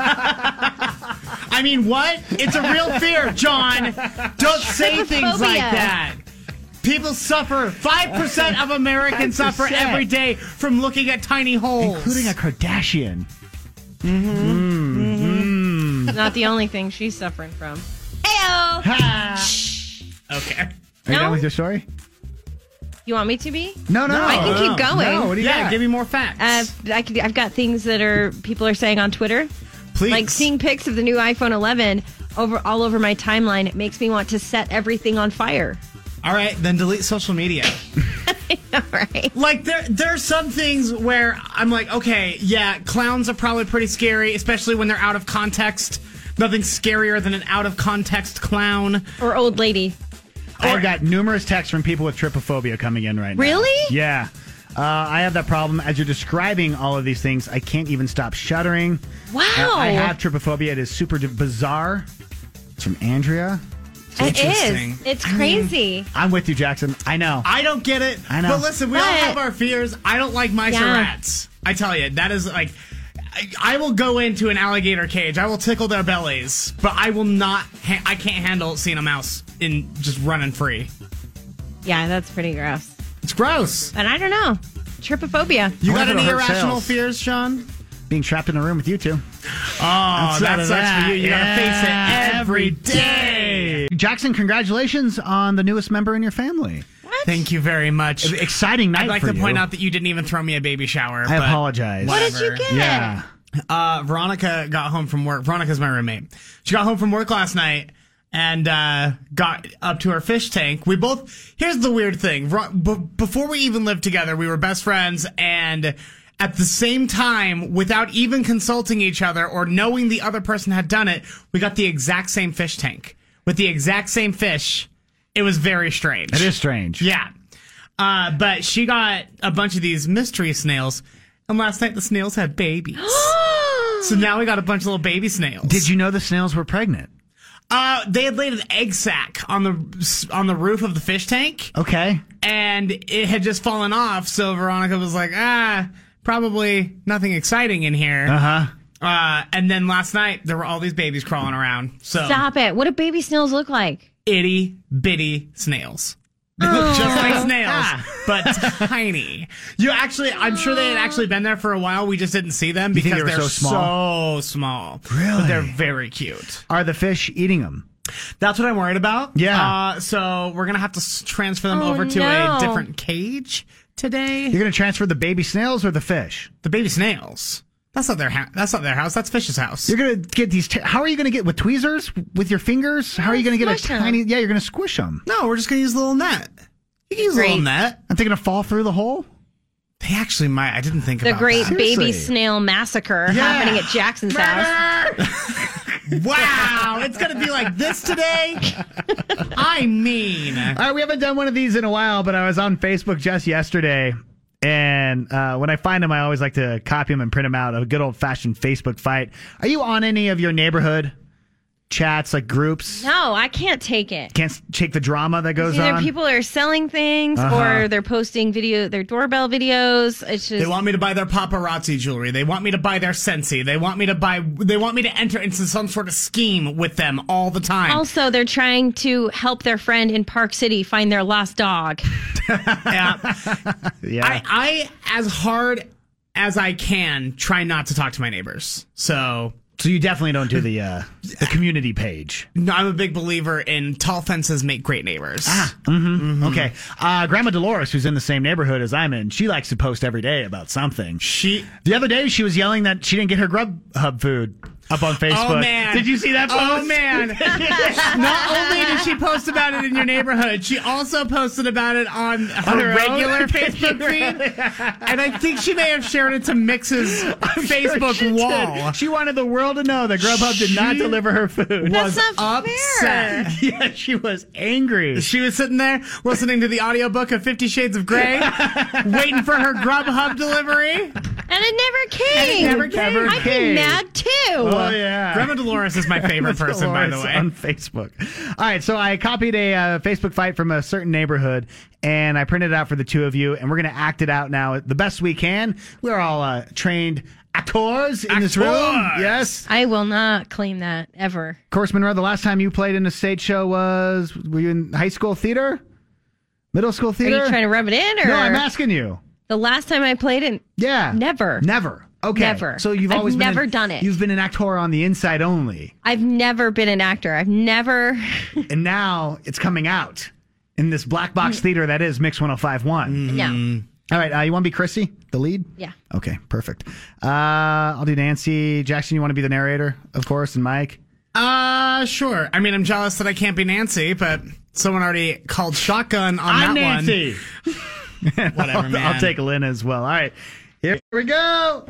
I mean, what? It's a real fear, John. Don't say things like Trypophobia. that. People suffer. Five percent of Americans suffer five percent. every day from looking at tiny holes, Including a Kardashian. Not the only thing she's suffering from. Heyo! Okay. Are you No? done with your story? You want me to be? No, no. I can keep going. No, what do you Yeah, got? give me more facts. Uh, I could, I've got things that are people are saying on Twitter. Please. Like seeing pics of the new iPhone eleven over all over my timeline. It makes me want to set everything on fire. All right, then delete social media. All right. Like there, there's some things where I'm like, okay, yeah, clowns are probably pretty scary, especially when they're out of context. Nothing's scarier than an out of context clown. Or old lady. I've got numerous texts from people with trypophobia coming in right now. Really? Yeah. Uh, I have that problem. As you're describing all of these things, I can't even stop shuddering. Wow. Uh, I have trypophobia. It is super d- bizarre. It's from Andrea. It interesting. is. It's I mean- crazy. I'm with you, Jackson. I know. I don't get it. I know. But listen, we all But- have our fears. I don't like mice or Yeah. rats. I tell you, that is like, I, I will go into an alligator cage. I will tickle their bellies, but I will not. Ha- I can't handle seeing a mouse in just running free. Yeah, that's pretty gross. It's gross. And I don't know. Trypophobia. You I got wonder if any it'll hurt irrational sales. fears, Sean? Being trapped in a room with you two. Oh, Outside that of sucks that, for you. You yeah, gotta face it every day. Jackson, congratulations on the newest member in your family. What? Thank you very much. Exciting night I'd like for to point you. out that you didn't even throw me a baby shower. I but apologize. What did you whatever. get? Yeah. Uh, Veronica got home from work. Veronica's my roommate. She got home from work last night and uh, got up to her fish tank. We both. Here's the weird thing. Ver- b- before we even lived together, we were best friends, and at the same time, without even consulting each other or knowing the other person had done it, we got the exact same fish tank with the exact same fish. It was very strange. It is strange. Yeah. Uh, but she got a bunch of these mystery snails. And last night the snails had babies. So now we got a bunch of little baby snails. Did you know the snails were pregnant? Uh, they had laid an egg sack on the on the roof of the fish tank. Okay. And it had just fallen off, so Veronica was like, ah, probably nothing exciting in here. Uh-huh. Uh, and then last night, there were all these babies crawling around. So Stop it. What do baby snails look like? Itty bitty snails. They look just like snails, but tiny. You actually, I'm sure they had actually been there for a while. We just didn't see them You think because they were they're so small? so small. Really? But they're very cute. Are the fish eating them? That's what I'm worried about. Yeah. Uh, so we're going to have to s- transfer them Oh, over to no. a different cage today. You're going to transfer the baby snails or the fish? The baby snails. That's not their house. That's not their house. That's Fish's house. You're going to get these. T- How are you going to get with tweezers? With your fingers? How are you going to get a Squish 'em. tiny? Yeah, you're going to squish them. No, we're just going to use a little net. You can use a little Great. net. I'm thinking to fall through the hole. They actually might. I didn't think The about great that. baby Seriously. snail massacre Yeah. happening at Jackson's house. Wow, it's going to be like this today? I mean. All right, we haven't done one of these in a while, but I was on Facebook just yesterday, and uh, when I find them, I always like to copy them and print them out. A good old-fashioned Facebook fight. Are you on any of your neighborhood chats, like groups? No, I can't take it. Can't take the drama that goes Either on? people are selling things Uh-huh. or they're posting video, their doorbell videos. It's just They want me to buy their paparazzi jewelry. They want me to buy their Scentsy. They want me to buy. They want me to enter into some sort of scheme with them all the time. also they're trying to help their friend in Park City find their lost dog. Yeah. yeah. I, I, as hard as I can, try not to talk to my neighbors. So, so you definitely don't do the uh, the community page. no, I'm a big believer in tall fences make great neighbors. Ah, mm-hmm. Okay. Uh, Grandma Dolores, who's in the same neighborhood as I'm in, she likes to post every day about something. She The other day, she was yelling that she didn't get her Grubhub food up on Facebook. Oh, man. Did you see that post? Oh, man. Not only did she post about it in your neighborhood, she also posted about it on her, On her regular own? Facebook feed. And I think she may have shared it to Mix's Facebook She wall. did. She wanted the world to know that Grubhub did not She deliver her food. That's was not fair. upset. Yeah, she was angry. She was sitting there listening to the audiobook of Fifty Shades of Grey, waiting for her Grubhub delivery. And it never came. never came. Never I'd came. be mad too. Oh, yeah. Grandma Dolores is my favorite person, by the Dolores way. on Facebook. All right, so I copied a uh, Facebook fight from a certain neighborhood, and I printed it out for the two of you, and we're going to act it out now the best we can. We're all uh, trained actors in this room. Actors. Yes. I will not claim that ever. Of course, Monroe, the last time you played in a stage show was, were you in high school theater? Middle school Are theater? you trying to rub it in or No, I'm asking you. the last time I played it? Yeah. Never. Never. Okay. Never. So you've I've always been never an- done it. You've been an actor on the inside only. I've never been an actor. I've never. And now it's coming out in this black box theater that is Mix one oh five point one. No. All right, uh, you want to be Chrissy, the lead? Yeah. Okay, perfect. Uh, I'll do Nancy. Jackson, you want to be the narrator, of course, and Mike? Uh, sure. I mean, I'm jealous that I can't be Nancy, but someone already called shotgun on I'm that Nancy. one. Whatever, I'll, man. I'll take Lynn as well. All right, here we go.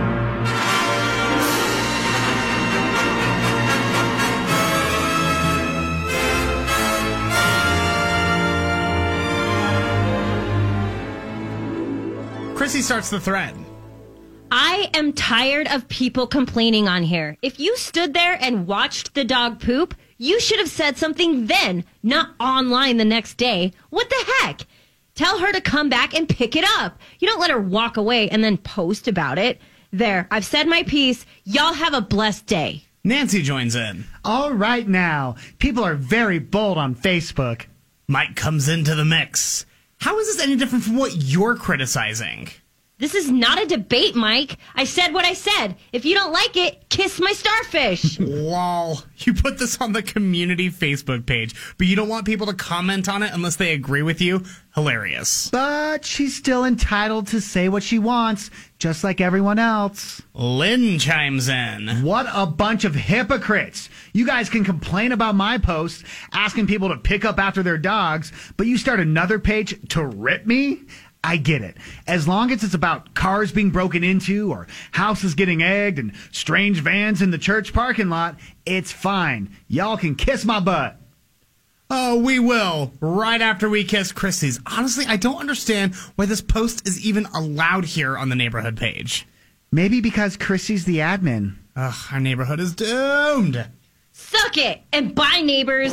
Chrissy starts the thread. I am tired of people complaining on here. If you stood there and watched the dog poop, you should have said something then, not online the next day. What the heck? Tell her to come back and pick it up. You don't let her walk away and then post about it. There, I've said my piece. Y'all have a blessed day. Nancy joins in. All right now, people are very bold on Facebook. Mike comes into the mix. How is this any different from what you're criticizing? This is not a debate, Mike. I said what I said. If you don't like it, kiss my starfish. Lol. You put this on the community Facebook page, but you don't want people to comment on it unless they agree with you? Hilarious. But she's still entitled to say what she wants, just like everyone else. Lynn chimes in. What a bunch of hypocrites. You guys can complain about my post, asking people to pick up after their dogs, but you start another page to rip me? I get it. As long as it's about cars being broken into or houses getting egged and strange vans in the church parking lot, it's fine. Y'all can kiss my butt. Oh, we will. Right after we kiss Chrissy's. Honestly, I don't understand why this post is even allowed here on the neighborhood page. Maybe because Chrissy's the admin. Ugh, our neighborhood is doomed. Suck it and bye, neighbors.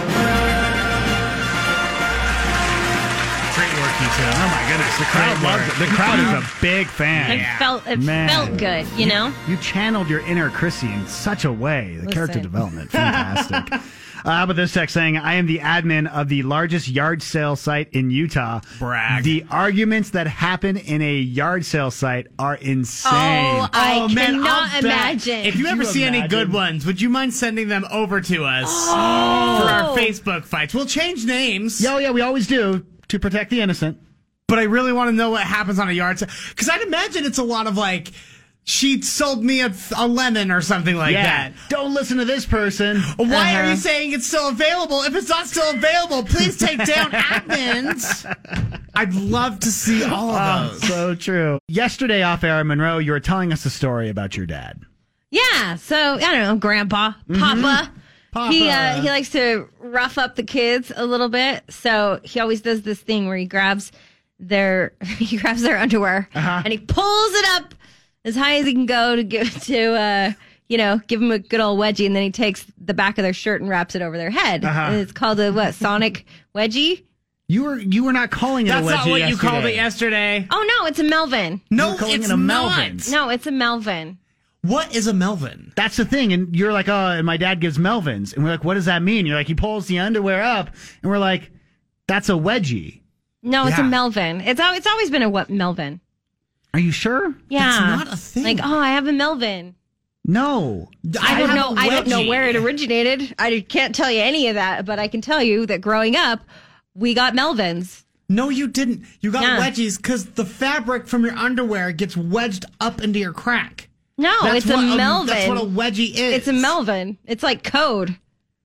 Great work, you two. Oh my goodness, the crowd loves it. The crowd is a big fan. It felt it Man. felt good, you know. You channeled your inner Chrissy in such a way. The Listen. character development, fantastic. uh, how about this text saying, I am the admin of the largest yard sale site in Utah. Brag. The arguments that happen in a yard sale site are insane. Oh, I Oh, man, cannot I'll bet. imagine. If you ever you see any imagine? good ones, would you mind sending them over to us Oh. for our Facebook fights? We'll change names. Yeah, oh, yeah, we always do to protect the innocent. But I really want to know what happens on a yard sale. Because I'd imagine it's a lot of like, she sold me a, a lemon or something like yeah. that. Don't listen to this person. Why are Uh-huh. you saying it's still available? If it's not still available, please take down admins. I'd love to see all of Oh, those. so true. Yesterday off air, Monroe, you were telling us a story about your dad. Yeah, so I don't know, Grandpa, Papa. Papa. He uh, he likes to rough up the kids a little bit, so he always does this thing where he grabs their he grabs their underwear Uh-huh. and he pulls it up as high as he can go to give to uh, you know give them a good old wedgie, and then he takes the back of their shirt and wraps it over their head. Uh-huh. And it's called a what Sonic wedgie. You were you were not calling it That's a wedgie not what you yesterday. called it yesterday. Oh no, it's a Melvin. No, You're calling it's it a Melvin. not. No, it's a Melvin. What is a Melvin? That's the thing. And you're like, oh, and my dad gives Melvins. And we're like, what does that mean? You're like, he pulls the underwear up. And we're like, that's a wedgie. No, it's Yeah. a Melvin. It's al- it's always been a what Melvin. Are you sure? Yeah, That's not a thing. Like, oh, I have a Melvin. No. I don't have know. a I don't know wedgie. where it originated. I can't tell you any of that, but I can tell you that growing up, we got Melvins. No, you didn't. You got Yeah. wedgies because the fabric from your underwear gets wedged up into your crack. No, That's it's a what Melvin. That's what a wedgie is. It's a Melvin. It's like code.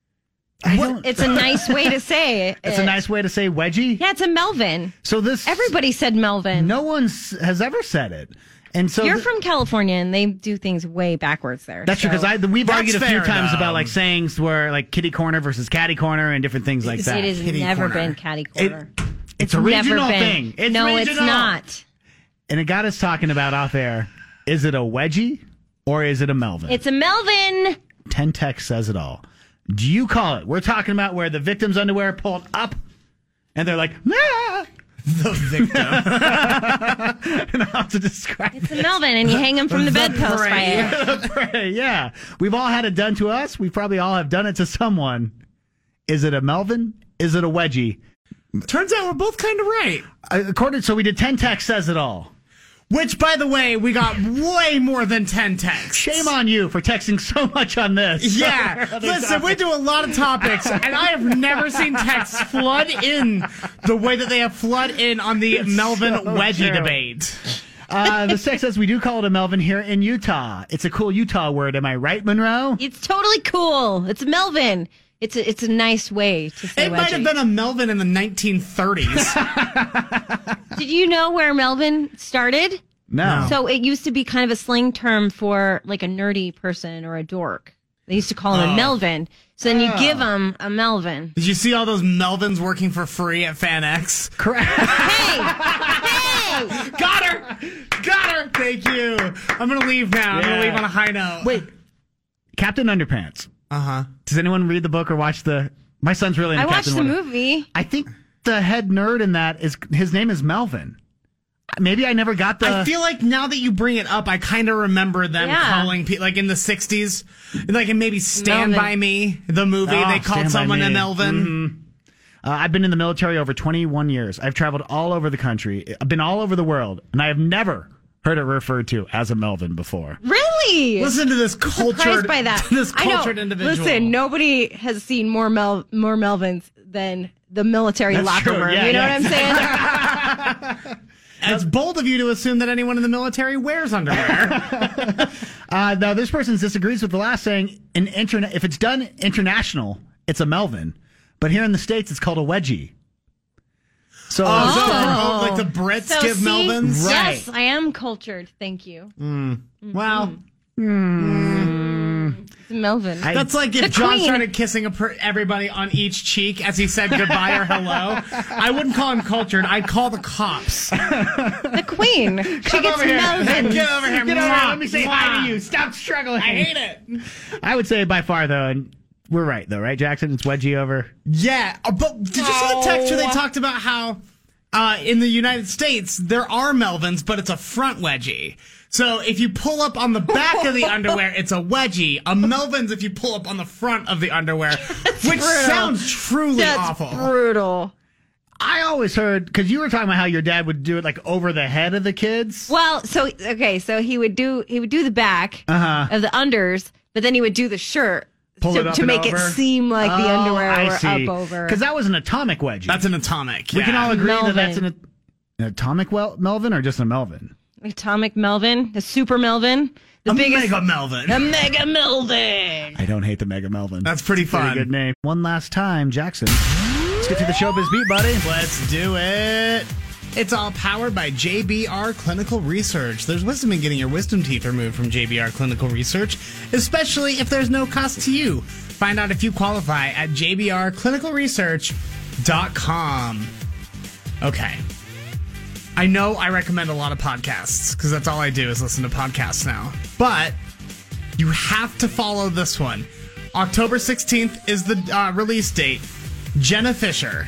I don't, It's a nice way to say it. it's a nice way to say wedgie. Yeah, it's a Melvin. So this. Everybody said Melvin. No one has ever said it. And so You're th- from California, and they do things way backwards there. That's true, so- because I we've That's argued a few fair, times though. about like sayings where like kitty corner versus catty corner and different things like that. It has Kitty never corner. been catty It- corner. it's a regional never been. thing. It's no, regional. it's not. And it got us talking about off air. Is it a wedgie or is it a Melvin? It's a Melvin. ten Tech says it all. Do you call it? We're talking about where the victim's underwear pulled up and they're like, ah! the victim. And how to describe It's a Melvin, and you hang him from the, The bedpost by prey. it. it. Yeah. We've all had it done to us. We probably all have done it to someone. Is it a Melvin? Is it a wedgie? Turns out we're both kind of right. Uh, According, so we did ten Tech says it all. Which, by the way, we got way more than ten texts. Shame on you for texting so much on this. Yeah. Other Listen, we topics. do a lot of topics, and I have never seen texts flood in the way that they have flood in on the Melvin so wedgie true. debate. Uh, the text says we do call it a Melvin here in Utah. It's a cool Utah word. Am I right, Monroe? It's totally cool. It's a Melvin. It's a, it's a nice way to say It might have wedgie. been a Melvin in the nineteen thirties. Did you know where Melvin started? No. So it used to be kind of a slang term for like a nerdy person or a dork. They used to call him Oh. a Melvin. So then you Oh. give him a Melvin. Did you see all those Melvins working for free at FanX? Correct. Hey! Hey! Got her! Got her! Thank you. I'm going to leave now. I'm going Yeah. to leave on a high note. Wait. Captain Underpants. Uh-huh. Does anyone read the book or watch the... My son's really into I watched Captain the Wonder- movie. I think the head nerd in that is... His name is Melvin. Maybe I never got the... I feel like now that you bring it up, I kind of remember them Yeah. calling people, like in the sixties, like in maybe Stand Melvin. By Me, the movie, Oh, they called Stand By someone a Me. Melvin. Mhm. Uh, I've been in the military over twenty-one years. I've traveled all over the country. I've been all over the world, and I have never heard it referred to as a Melvin before. Really? Listen to this Surprised cultured, by that. this I know. cultured individual. Listen, nobody has seen more Mel more Melvins than the military That's locker true. room. Yeah, you know yeah. what I'm saying? It's bold of you to assume that anyone in the military wears underwear. Uh, now, this person disagrees with the last saying, an interna- if it's done international, it's a Melvin. But here in the States, it's called a wedgie. So, oh, so, Oh. oh, like the Brits So give see, Melvins? Right. Yes, I am cultured. Thank you. Well, mm, Melvin. That's like if The John Queen. started kissing a per- everybody on each cheek as he said goodbye or hello. I wouldn't call him cultured. I'd call the cops. The Queen. She Come gets over here. Melvin. Get over here. Get over here. Mwah. Let me say Mwah. hi to you. Stop struggling. I hate it. I would say by far, though, and we're right, though, right, Jackson? It's wedgie over. Yeah, uh, but did you see the text where they talked about how uh, in the United States there are Melvins, but it's a front wedgie. So if you pull up on the back of the underwear, it's a wedgie. A Melvin's if you pull up on the front of the underwear, which brutal. sounds truly That's awful. brutal. I always heard, because you were talking about how your dad would do it like over the head of the kids. Well, so okay, so he would do he would do the back Uh-huh. of the unders, but then he would do the shirt Pull to, it up to and make over? it seem like the Oh, underwear I were see. up over. Because that was an atomic wedgie. That's an atomic. We yeah. can all agree Melvin. that that's an, an atomic wel- Melvin or just a Melvin? Atomic Melvin, the Super Melvin, the a biggest mega Melvin. the Mega Melvin. I don't hate the Mega Melvin. That's pretty fun. Pretty good name. One last time, Jackson. Let's get to the Showbiz Beat, buddy. Let's do it. It's all powered by J B R Clinical Research. There's wisdom in getting your wisdom teeth removed from J B R Clinical Research, especially if there's no cost to you. Find out if you qualify at j b r clinical research dot com. Okay. I know I recommend a lot of podcasts because that's all I do is listen to podcasts now. But you have to follow this one. October sixteenth is the uh, release date. Jenna Fisher,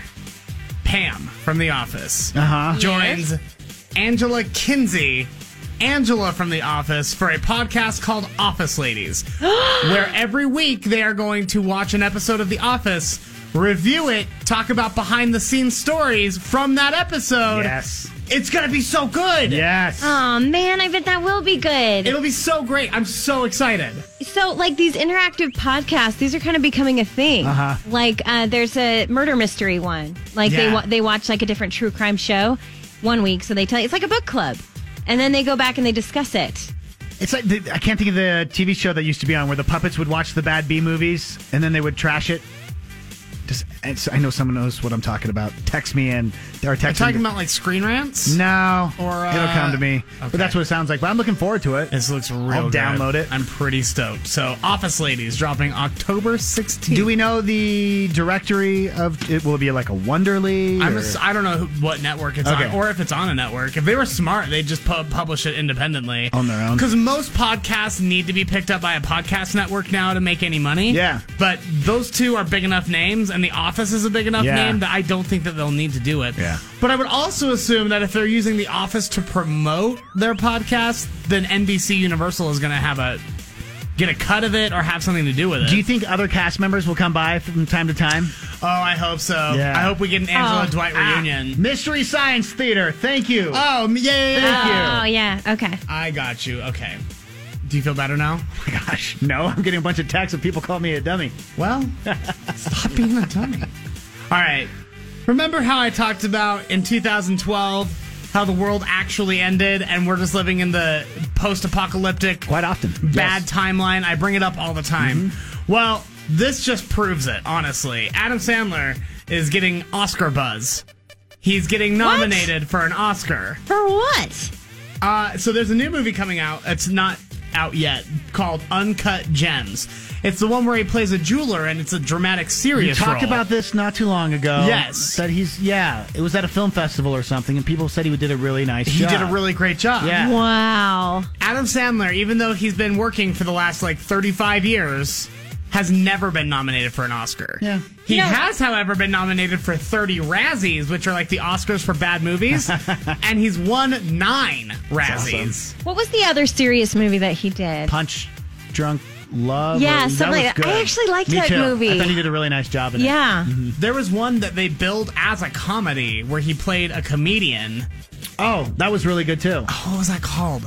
Pam from The Office, Uh-huh. joins Angela Kinsey, Angela from The Office, for a podcast called Office Ladies, where every week they are going to watch an episode of The Office, review it, talk about behind-the-scenes stories from that episode. Yes. It's going to be so good. Yes. Oh man, I bet that will be good. It'll be so great. I'm so excited. So, like these interactive podcasts, these are kind of becoming a thing. Uh-huh. Like, uh, there's a murder mystery one. Like they Yeah. wa- they watch like a different true crime show one week, so they tell you it's like a book club, and then they go back and they discuss it. It's like, the, I can't think of the T V show that used to be on where the puppets would watch the bad B movies and then they would trash it. Just, it's, I know someone knows what I'm talking about. Text me in. Or Are text you talking me. about like Screen Rants? No. Or, uh, it'll come to me. okay. But that's what it sounds like. But I'm looking forward to it. This looks real I'll good. download it. I'm pretty stoked. So, Office Ladies dropping October sixteenth. Do we know the directory of it? Will it be like a Wonderly? I'm or- a, I don't know who, what network it's Okay. on, or if it's on a network. If they were smart, they'd just pu- publish it independently On their own. Because most podcasts need to be picked up by a podcast network now to make any money. Yeah. But those two are big enough names, and The Office is a big enough Yeah. name that I don't think that they'll need to do it. Yeah. But I would also assume that if they're using The Office to promote their podcast, then N B C Universal is going to have a get a cut of it or have something to do with it. Do you think other cast members will come by from time to time? Oh, I hope so. Yeah. I hope we get an Angela Oh. Dwight reunion. Mystery Science Theater. Thank you. Oh, yeah, yeah, yeah. Oh yeah, okay. I got you. Okay. Do you feel better now? Oh my gosh. No, I'm getting a bunch of texts of people calling me a dummy. Well, stop being a dummy. All right. Remember how I talked about in two thousand twelve how the world actually ended and we're just living in the post-apocalyptic Quite often. bad Yes. timeline? I bring it up all the time. Mm-hmm. Well, this just proves it, honestly. Adam Sandler is getting Oscar buzz. He's getting nominated for an Oscar. For what? Uh, so there's a new movie coming out. It's not out yet, called Uncut Gems. It's the one where he plays a jeweler, and it's a dramatic, You serious talked role. about this not too long ago. Yes. That he's, yeah, it was at a film festival or something, and people said he did a really nice He job. did a really great job. Yeah. Wow. Adam Sandler, even though he's been working for the last like thirty-five years, has never been nominated for an Oscar. Yeah. He You know- has, however, been nominated for thirty Razzies, which are like the Oscars for bad movies, and he's won nine Razzies. What was the other serious movie that he did? Punch Drunk Love. Yeah, or- something was like that. I good. actually liked Me that too. movie. I thought he did a really nice job in it. Yeah. There was one that they billed as a comedy where he played a comedian. Oh, that was really good too. What was that called?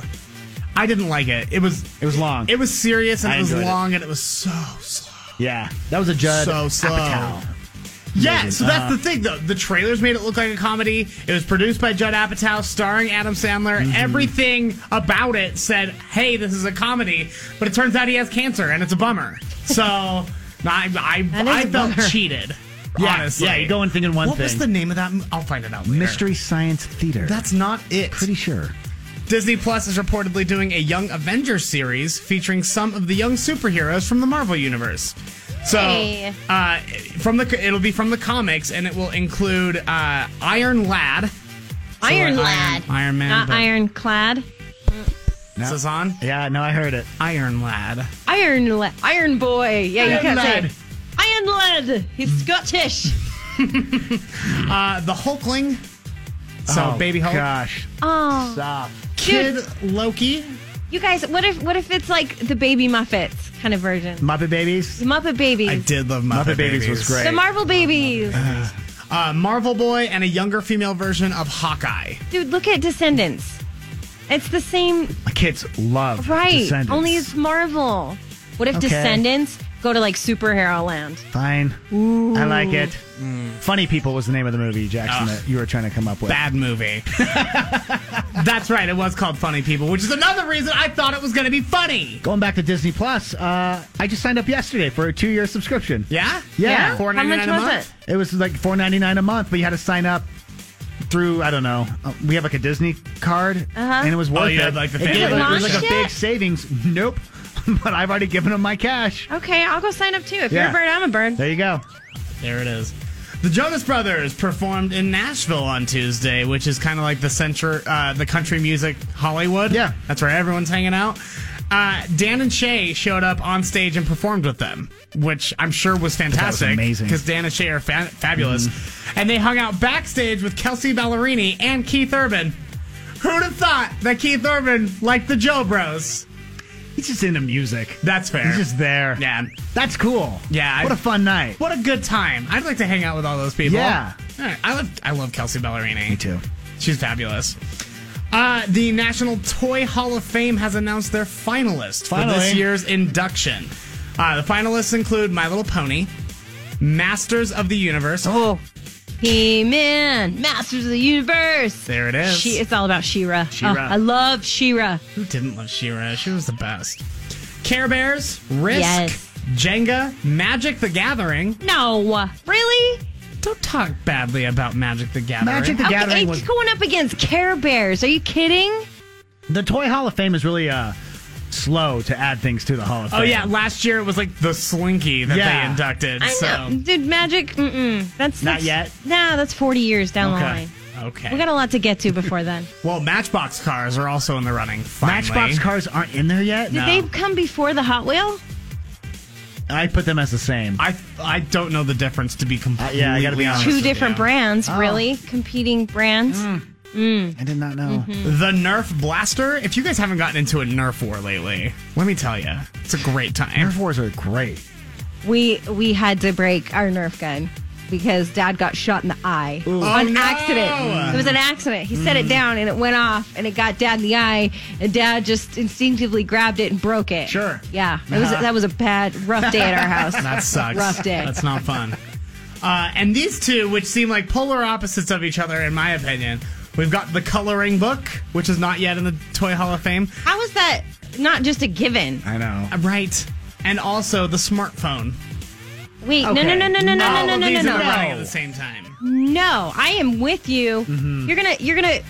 I didn't like it. It was It was long. it was serious and I it was enjoyed it. long and it was so slow. Yeah, that was a Judd So slow. Apatow. Yeah, so that's Uh-huh. the thing though. The trailers made it look like a comedy. It was produced by Judd Apatow, starring Adam Sandler. Mm-hmm. Everything about it said, "Hey, this is a comedy," but it turns out he has cancer and it's a bummer. So I I, That is I a felt bummer. cheated. Yeah, honestly. yeah, you go in thinking one what thing. was the name of that? m- I'll find it out later. Mystery Science Theater. That's not it. pretty sure. Disney Plus is reportedly doing a Young Avengers series featuring some of the young superheroes from the Marvel Universe. So, Hey. uh, from the it'll be from the comics, and it will include uh, Iron Lad, Iron So, like Lad. Iron, Iron Man, Not but- ironclad. Is this on? Yeah, no, I heard it. Iron Lad. Iron la- Iron Boy. Yeah, you Iron can't Lad. say it. Iron Lad. He's Scottish. Uh, the Hulkling. So, Oh, Baby Hulk. Gosh. Oh. Stop. Kid Loki. You guys, what if what if it's like the Baby Muppets kind of version? Muppet Babies? The Muppet Babies. I did love Muppet, Muppet Babies was great. The Marvel Babies. Uh, Marvel Boy and a younger female version of Hawkeye. Dude, look at Descendants. It's the same, My kids love right? Descendants. Only it's Marvel. What if Okay. Descendants go to like superhero land? Fine. Ooh. I like it. Funny People was the name of the movie, Jackson, Ugh. that you were trying to come up with. Bad movie. That's right. It was called Funny People, which is another reason I thought it was going to be funny. Going back to Disney Plus, uh, I just signed up yesterday for a two-year subscription. Yeah? Yeah. four ninety-nine How much a was month? it? It was like four ninety-nine a month, but you had to sign up through, I don't know, uh, we have like a Disney card, Uh-huh. and it was worth Oh, you it. had, like, the it, family gave- it was like a membership? big savings. Nope. But I've already given them my cash. Okay, I'll go sign up too. If Yeah. you're a bird, I'm a bird. There you go. There it is. The Jonas Brothers performed in Nashville on Tuesday, which is kind of like the center, uh, the country music Hollywood. Yeah. That's where everyone's hanging out. Uh, Dan and Shay showed up on stage and performed with them, which I'm sure was fantastic. amazing. Because Dan and Shay are fa- fabulous. And they hung out backstage with Kelsey Ballerini and Keith Urban. Who'd have thought that Keith Urban liked the Joe Bros? He's just into music. That's fair. He's just there. Yeah. That's cool. Yeah, What I- a fun night. What a good time. I'd like to hang out with all those people. Yeah. All right, I love I love Kelsey Ballerini. Me too. She's fabulous. Uh, the National Toy Hall of Fame has announced their finalists for this Finally. year's induction. Uh, the finalists include My Little Pony, Masters of the Universe. Oh, He-Man, Masters of the Universe. There it is. She, it's all about She-Ra. She-Ra. Oh, I love She-Ra. Who didn't love She-Ra? She was the best. Care Bears, Risk, Yes. Jenga, Magic the Gathering. No, really? Don't talk badly about Magic the Gathering. Magic the Okay, Gathering it's was going up against Care Bears. Are you kidding? the Toy Hall of Fame is really uh, slow to add things to the Hall of Fame. Oh yeah, last year it was like the Slinky that Yeah. they inducted. I so know. Dude, Magic, mm-mm. That's, Not that's yet? Nah, that's forty years down the Okay. line. okay. We got a lot to get to before then. well, Matchbox cars are also in the running. Finally. Matchbox cars aren't in there yet. Did they come before the Hot Wheel? I put them as the same. I I don't know the difference to be completely yeah, I gotta be honest. Two with different you. brands, Oh. really? Competing brands? I did not know. Mm-hmm. The Nerf Blaster. If you guys haven't gotten into a Nerf war lately, let me tell you, it's a great time. Nerf wars are great. We we had to break our Nerf gun because Dad got shot in the eye on Oh, no! accident. It was an accident. He set it down and it went off and it got Dad in the eye and Dad just instinctively grabbed it and broke it. Sure. Yeah, it was that was a bad, rough day at our house. That sucks. Rough day. That's not fun. Uh, and these two, which seem like polar opposites of each other, in my opinion, we've got the coloring book, which is not yet in the Toy Hall of Fame. How is that not just a given? I know. Uh, Right. And also the smartphone. Wait, no, Okay. no, no, no, no, no, All no, of no, no, these no, are no. running at the same time. No, I am with you. Mm-hmm. You're gonna, you're gonna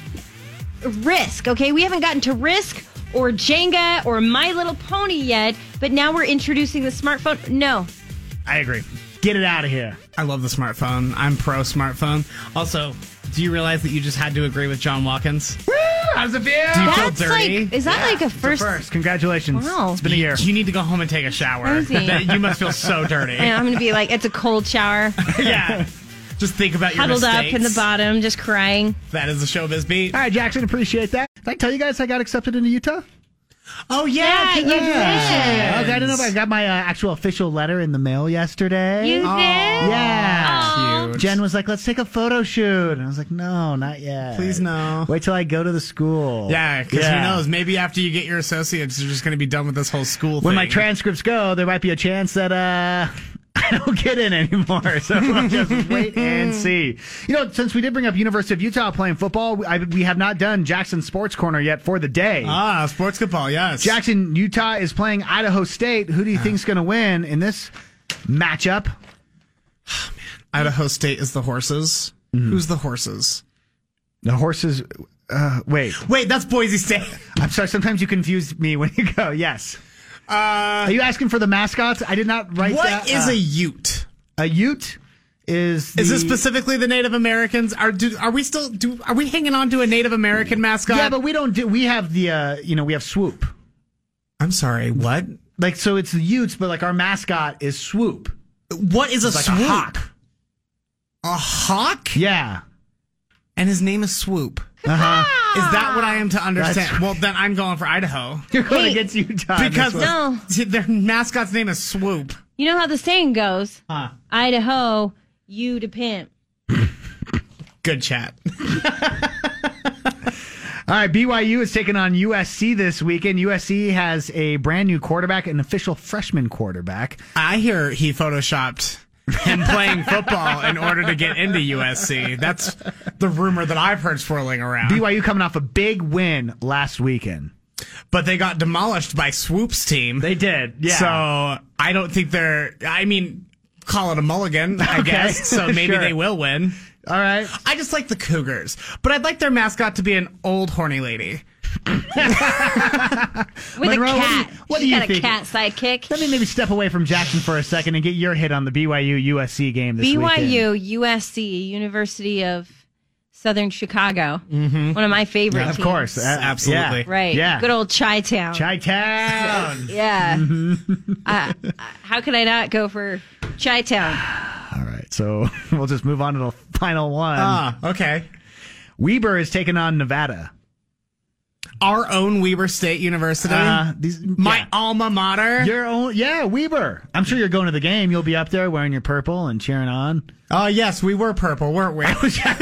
Risk. Okay, we haven't gotten to Risk or Jenga or My Little Pony yet, but now we're introducing the smartphone. No, I agree. Get it out of here. I love the smartphone. I'm pro smartphone. Also, do you realize that you just had to agree with John Watkins? Woo! How's it feel? Do you that's feel dirty? like, is that like a It's first? a first. Congratulations. Wow. It's been a year. You need to go home and take a shower. Rosie. That- You must feel so dirty. And I'm gonna be like, it's a cold shower, Yeah. Just think about your huddled mistakes. up in the bottom, just crying. That is the Showbiz Beat. All right, Jackson, appreciate that. Did I tell you guys I got accepted into Utah? Oh, yeah. Yeah, you did. Okay, I didn't know if I got my uh, actual official letter in the mail yesterday. You did? Yeah. Aw. Cute. Jen was like, let's take a photo shoot. And I was like, no, not yet. Please no. Wait till I go to the school. Yeah, because Yeah. who knows? Maybe after you get your associates, you're just going to be done with this whole school When thing. my transcripts go, there might be a chance that uh, I don't get in anymore. So we'll just wait and see. You know, since we did bring up University of Utah playing football, I, we have not done Jackson Sports Corner yet for the day. Ah, sports football, yes. Jackson, Utah is playing Idaho State. Who do you think's going to win in this matchup? Idaho State is the horses. Who's the horses? The horses. Uh, wait. Wait, that's Boise State. I'm sorry. Sometimes you confuse me when you go. Yes. Uh, Are you asking for the mascots? I did not write what that. What is uh, a Ute? A Ute is. The, is this specifically the Native Americans? Are do are we still do? Are we hanging on to a Native American mascot? Yeah, but we don't do. We have the. Uh, you know, we have Swoop. I'm sorry. What? Like, so it's the Utes, but like our mascot is Swoop. What is a it's like swoop? A hawk. A hawk? Yeah. And his name is Swoop. Uh-huh. Is that what I am to understand? Right. Well, then I'm going for Idaho. You're going Hey, against Utah. Because No. their mascot's name is Swoop. You know how the saying goes? Huh. Idaho, you to pimp. Good chat. All right, B Y U is taking on U S C this weekend. U S C has a brand new quarterback, an official freshman quarterback. I hear he photoshopped him playing football in order to get into U S C. That's the rumor that I've heard swirling around. B Y U coming off a big win last weekend. But they got demolished by Swoop's team. They did, yeah. So I don't think they're, I mean, call it a mulligan, I Okay, guess. So maybe sure. they will win. All right. I just like the Cougars, but I'd like their mascot to be an old horny lady. With Monroe, a cat. What do you, what do She's you got think? a cat sidekick. Let me maybe step away from Jackson for a second and get your hit on the B Y U U S C game this B Y U, weekend. U S C, University of Southern Chicago. Mm-hmm. One of my favorite Yeah, of teams. course. Uh, Absolutely. yeah. Right. Yeah. Good old Chi-Town. Chi-Town. Yeah. uh, how could I not go for Chi-Town? All right. So we'll just move on to the final one. Ah, okay. Weber is taking on Nevada. Our own Weber State University. Uh, these, My yeah. alma mater. Your own, yeah, Weber. I'm sure you're going to the game. You'll be up there wearing your purple and cheering on. Oh, yes, we were purple, weren't we?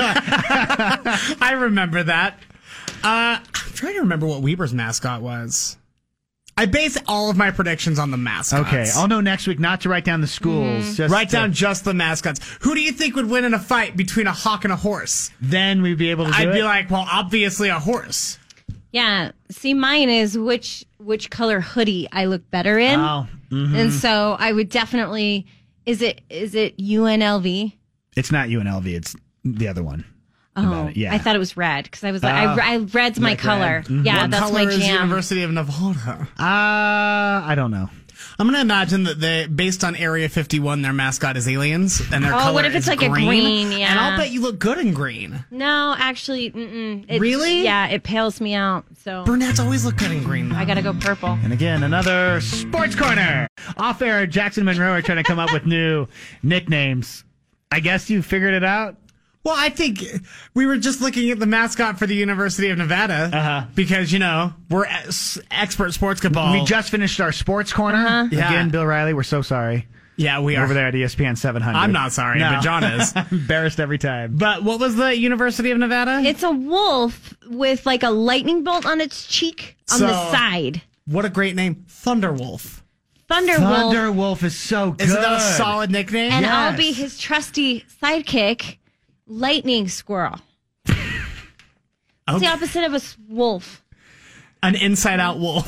I remember that. Uh, I'm trying to remember what Weber's mascot was. I base all of my predictions on the mascots. Okay, I'll know next week not to write down the schools. Mm. Just Write to- down just the mascots. Who do you think would win in a fight between a hawk and a horse? Then we'd be able to do I'd it. be like, well, obviously a horse. Yeah. See, mine is which which color hoodie I look better in. Oh, mhm. And so I would definitely, is it is it U N L V? It's not U N L V. It's the other one. Oh, About it, yeah. I thought it was red because I was like, Oh. I, I red's my Like color. red. Mhm. Yeah, what that's color my is jam. University of Nevada? Uh, I don't know. I'm going to imagine that they, based on Area fifty-one, their mascot is aliens, and their Oh, color what if it's is like a green? Yeah. And I'll bet you look good in green. No, actually, mm-mm. It- Really? Yeah, it pales me out. So Brunettes always look good in green. I gotta go purple. And again, another sports corner. Off air, Jackson Monroe are trying to come up with new nicknames. I guess you figured it out. Well, I think we were just looking at the mascot for the University of Nevada Uh-huh. because, you know, we're ex- expert sports football. We just finished our sports corner. Uh-huh. Yeah. Again, Bill Riley, we're so sorry. yeah, we are. Over there at E S P N seven hundred. I'm not sorry, No. but John is. Embarrassed every time. But what was the University of Nevada? It's a wolf with like a lightning bolt on its cheek on So- the side. What a great name. Thunderwolf. Thunderwolf. Thunder Wolf is so good. Isn't that a solid nickname? And Yes. I'll be his trusty sidekick, Lightning Squirrel. It's the Okay. opposite of a s- wolf. An inside-out wolf.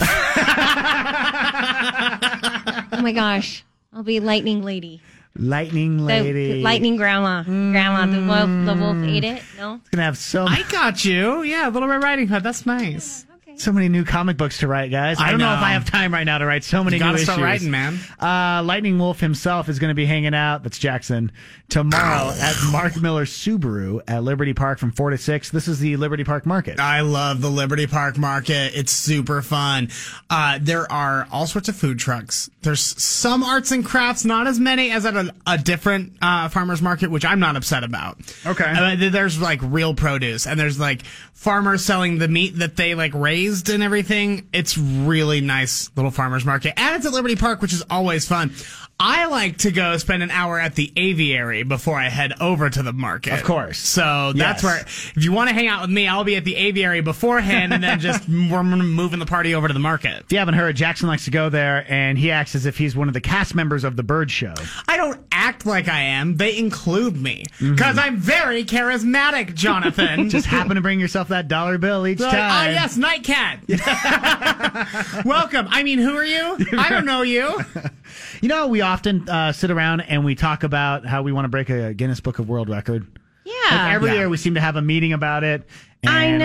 Oh my gosh. I'll be Lightning Lady. Lightning The Lady. lightning grandma. Grandma. The wolf, the wolf ate it? No? It's going to have so, I got you. Yeah, Little Red Riding Hood. That's nice. so many new comic books to write, guys. I I don't know. know. if I have time right now to write so many You gotta new start issues. writing, man. Uh, Lightning Wolf himself is going to be hanging out. That's Jackson tomorrow at Mark Miller Subaru at Liberty Park from four to six. This is the Liberty Park Market. I love the Liberty Park Market. It's super fun. Uh, there are all sorts of food trucks. There's some arts and crafts, not as many as at a, a different uh, farmer's market, which I'm not upset about. Okay. Uh, there's like real produce, and there's like farmers selling the meat that they like raised and everything. It's really nice little farmer's market. And it's at Liberty Park, which is always fun. I like to go spend an hour at the aviary before I head over to the market. Of course. So Yes. that's where, if you want to hang out with me, I'll be at the aviary beforehand and then just we're moving the party over to the market. If you haven't heard, Jackson likes to go there, and he acts as if he's one of the cast members of the Bird Show. I don't act like I am. They include me because I'm very charismatic, Jonathan. Just happen to bring yourself that dollar bill each Like, time. ah, yes, Nightcat. Welcome. I mean, who are you? I don't know you. You know, we often uh, sit around and we talk about how we want to break a Guinness Book of World Record. Yeah. Like every Yeah. year we seem to have a meeting about it. And I know. we think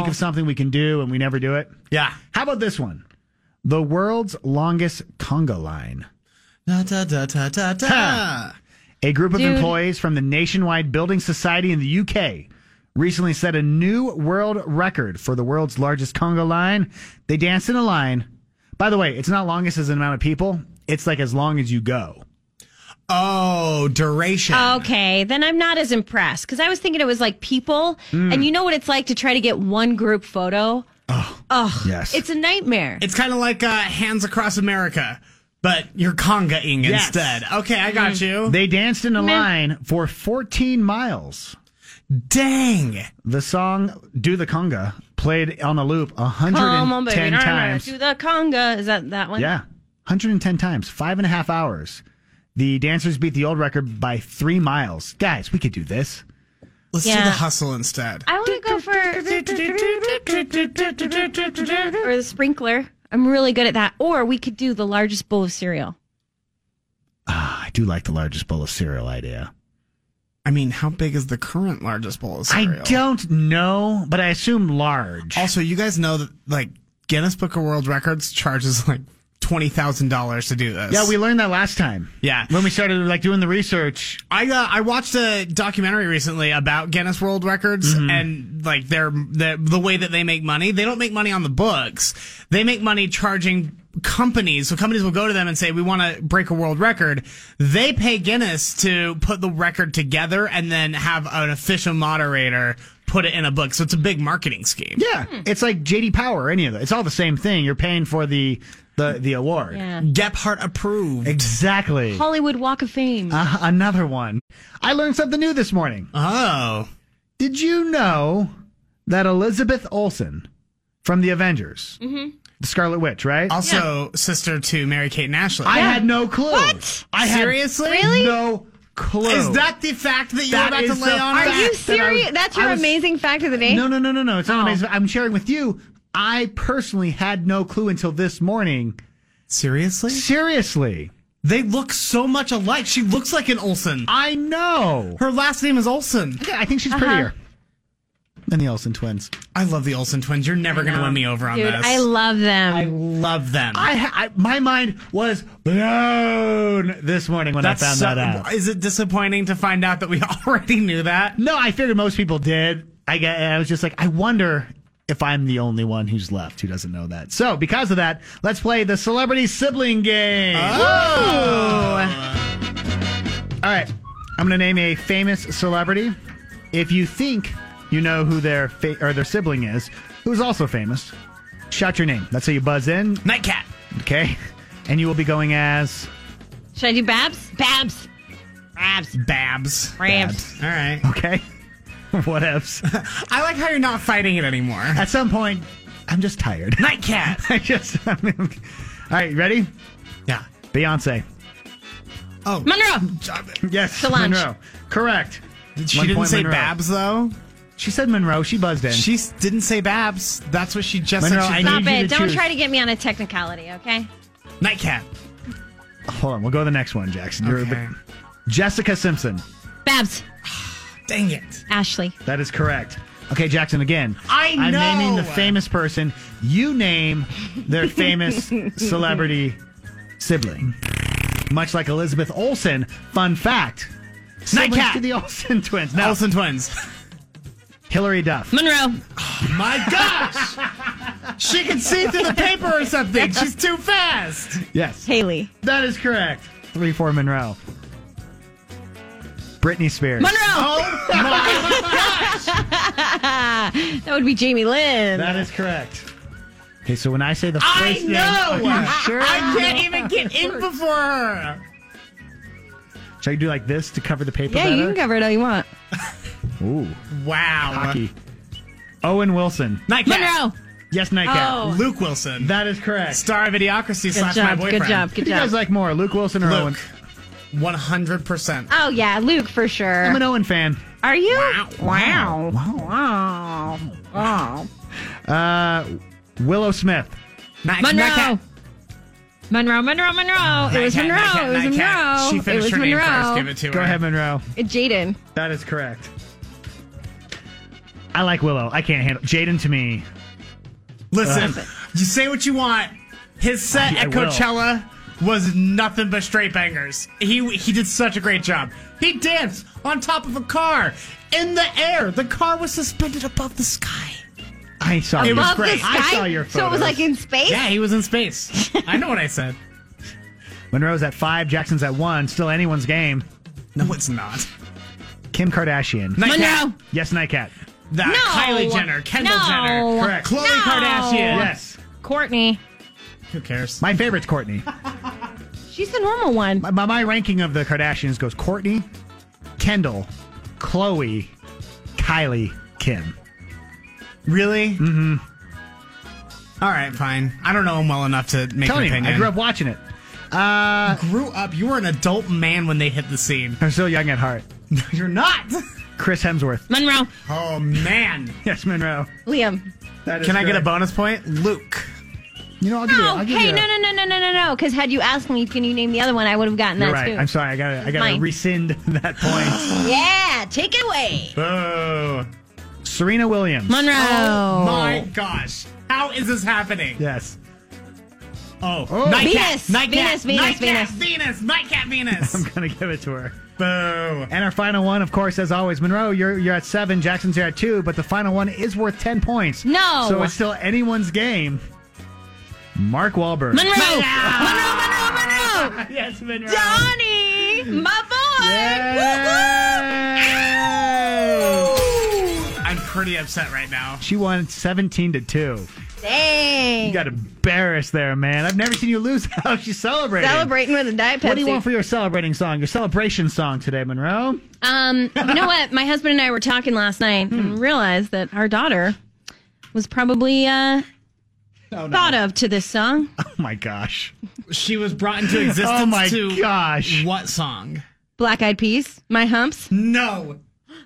think of something we can do and we never do it? Yeah. How about this one? The world's longest conga line. Da, da, da, da, da, da. Ha. A group of Dude. employees from the Nationwide Building Society in the U K recently set a new world record for the world's largest conga line. They danced in a line. By the way, it's not longest as an amount of people. It's like as long as you go. Oh, duration. Okay, then I'm not as impressed because I was thinking it was like people, Mm. and you know what it's like to try to get one group photo. Oh, oh yes. It's a nightmare. It's kind of like uh, Hands Across America, but you're conga-ing Yes. instead. Okay, I got you. They danced in a Meh. line for fourteen miles. Dang. The song "Do the Conga" played on a loop Come on, one hundred ten baby, times. do the conga. Is that that one? Yeah, one hundred ten times, five and a half hours. The dancers beat the old record by three miles. Guys, we could do this. Let's do Yeah. the hustle instead. I want to go for or the sprinkler. I'm really good at that. Or we could do the largest bowl of cereal. Ah, I do like the largest bowl of cereal idea. I mean, how big is the current largest bowl of cereal? I don't know, but I assume large. Also, you guys know that like Guinness Book of World Records charges like twenty thousand dollars to do this. Yeah, we learned that last time. Yeah. When we started like doing the research. I uh, I watched a documentary recently about Guinness World Records Mm-hmm. and like their the the way that they make money. They don't make money on the books. They make money charging companies. So companies will go to them and say, "We want to break a world record." They pay Guinness to put the record together and then have an official moderator put it in a book. So it's a big marketing scheme. Yeah, it's like J D Power or any of that. It's all the same thing. You're paying for the the the award. Yeah. Gephardt approved. Exactly. Hollywood Walk of Fame. Uh, another one. I learned something new this morning. Oh. Did you know that Elizabeth Olsen from the Avengers, Mm-hmm. the Scarlet Witch, right? Also sister to Mary-Kate and Ashley. I had no clue. What? I had Seriously? Really? no clue. Is that the fact that you're That about to is lay the on Are us? fact you that I serious? was- That's your I was- amazing fact of the day? No, no, no, no, no. It's not Oh. amazing. I'm sharing with you. I personally had no clue until this morning. Seriously? Seriously. They look so much alike. She looks like an Olsen. I know. Her last name is Olsen. Yeah, I think she's prettier than the Olsen twins. I love the Olsen twins. You're never going to win me over on Dude, this. I love them. I love them. I, ha- I my mind was blown this morning when That's I found so- that out. Is it disappointing to find out that we already knew that? No, I figured most people did. I get, I was just like, I wonder if I'm the only one who's left who doesn't know that. So, because of that, let's play the celebrity sibling game. Oh! All right, I'm going to name a famous celebrity. If you think you know who their fa- or their sibling is, who's also famous, shout your name. That's how you buzz in. Nightcat. Okay, and you will be going as Should I do Babs? Babs. Babs. Babs. Babs. All right. okay. Whatevs. I like how you're not fighting it anymore. At some point, I'm just tired. Nightcat. I just. I mean, all right, ready? Yeah. Beyonce. Oh. Monroe. Yes, Solange. Monroe. Correct. She One didn't point, say Monroe. Babs, though. She said Monroe. She buzzed in. She s- didn't say Babs. That's what she just Monroe, said. I She Stop need you it. to Don't choose. try to get me on a technicality, okay? Nightcat. Hold on. We'll go to the next one, Jackson. You're- Okay. Jessica Simpson. Babs. Dang it. Ashley. That is correct. Okay, Jackson, again. I I'm know. naming the famous person. You name their famous celebrity sibling. Much like Elizabeth Olsen, fun fact. Siblings Nightcat. to the Olsen twins. No, Olsen twins. Hilary Duff. Monroe. My gosh. She can see through the paper or something. She's too fast. Yes. Haley. That is correct. Three for Monroe. Britney Spears. Monroe. Oh, my. That would be Jamie Lynn. That is correct. Okay, so when I say the I first name, know. are you sure? I can't even get in before her. Should I do like this to cover the paper Yeah, better? you can cover it all you want. Ooh, Wow. hockey. Owen Wilson. Nightcat. Monroe. Yes, Nightcat. Oh. Luke Wilson. That is correct. Star of Idiocracy Good slash my job. boyfriend. Good job. Who Good do you guys job. like more, Luke Wilson or Owen? Luke. one hundred percent. Oh, yeah. Luke for sure. I'm an Owen fan. Are you? Wow. Wow. Wow. Wow. Uh, Willow Smith. Night- Monroe. Nightcat. Monroe, Monroe, Monroe. It was Nightcat, Monroe. Nightcat, It was Nightcat. Monroe. She It finished was her name Monroe. first. Give it to her. Go ahead, Monroe. Jaden. That is correct. I like Willow. I can't handle Jaden to me. Listen, Uh, you say what you want. His set I- I at will. Coachella was nothing but straight bangers. He he did such a great job. He danced on top of a car in the air. The car was suspended above the sky. I saw It your- was Above great. the sky? I saw your So it was photos. like in space? Yeah, he was in space. I know what I said. Monroe's at five, Jackson's at one. Still anyone's game. No, it's not. Kim Kardashian. Nightcat. Monroe. Yes, Nightcat. The No. Kylie Jenner, Kendall No. Jenner, correct. Khloe No. Kardashian. Yes. Courtney. Who cares? My favorite's Courtney. She's the normal one. my, my ranking of the Kardashians goes Courtney, Kendall, Khloe, Kylie, Kim. Really? Mm-hmm. All right, fine. I don't know him well enough to make Telling an you, opinion. I grew up watching it. Uh, grew up. You were an adult man when they hit the scene. I'm still young at heart. No, you're not. Chris Hemsworth. Monroe. Oh, man. Yes, Monroe. Liam. That is Can I get a good. bonus point? Luke. You know, I'll give you. No, I'll give hey, you a- no, no, no, no, no, no, no. Because had you asked me, can you name the other one, I would have gotten You're that right. too. I'm sorry. I gotta. I gotta Mine. rescind that point. Yeah, take it away. Boo. Serena Williams. Monroe. Oh, my gosh. How is this happening? Yes. Oh, Oh. Nightcat. Venus. Nightcat. Venus, Venus, Nightcat. Venus. Venus. Nightcat Venus. I'm gonna give it to her. Boo. And our final one, of course, as always, Monroe, you're you're at seven, Jackson's here at two, but the final one is worth ten points. No. So it's still anyone's game. Mark Wahlberg. Monroe. Monroe, Monroe, Monroe. Yes, Monroe. Johnny, my boy. Yay! I'm pretty upset right now. She won seventeen to two. Dang. You got embarrassed there, man. I've never seen you lose. How she's celebrating. Celebrating with a Diet Pepsi. What do you want for your celebrating song? Your celebration song today, Monroe? Um, you know what? My husband and I were talking last night Hmm. and realized that our daughter was probably uh, Oh, no. thought of to this song. Oh my gosh. She was brought into existence Oh my to gosh. what song? Black Eyed Peas, My Humps. No.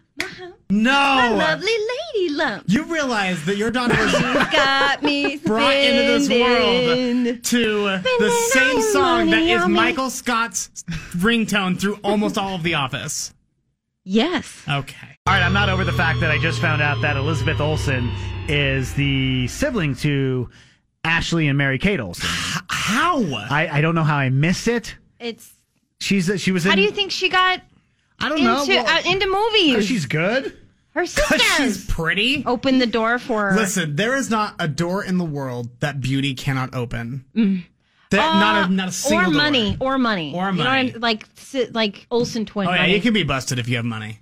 No. My lovely lady lump. You realize that your daughter was Got me brought into this spending. world to the Spending same all song that money is on me. Michael Scott's ringtone through almost all of The Office. Yes. Okay. All right, I'm not over the fact that I just found out that Elizabeth Olsen is the sibling to Ashley and Mary Kate Olsen. How? I, I don't know how I missed it. It's. She's she was in. How do you think she got I don't into know. Well, uh, into movies? 'cause she's good. Her She's sisters pretty. opened the door for her. Listen, there is not a door in the world that beauty cannot open. Mm. There, Uh, not a not a single or door. money, or money, Or You know what money. I'm- like si- like Olsen twin. Oh yeah, money. you can be busted if you have money.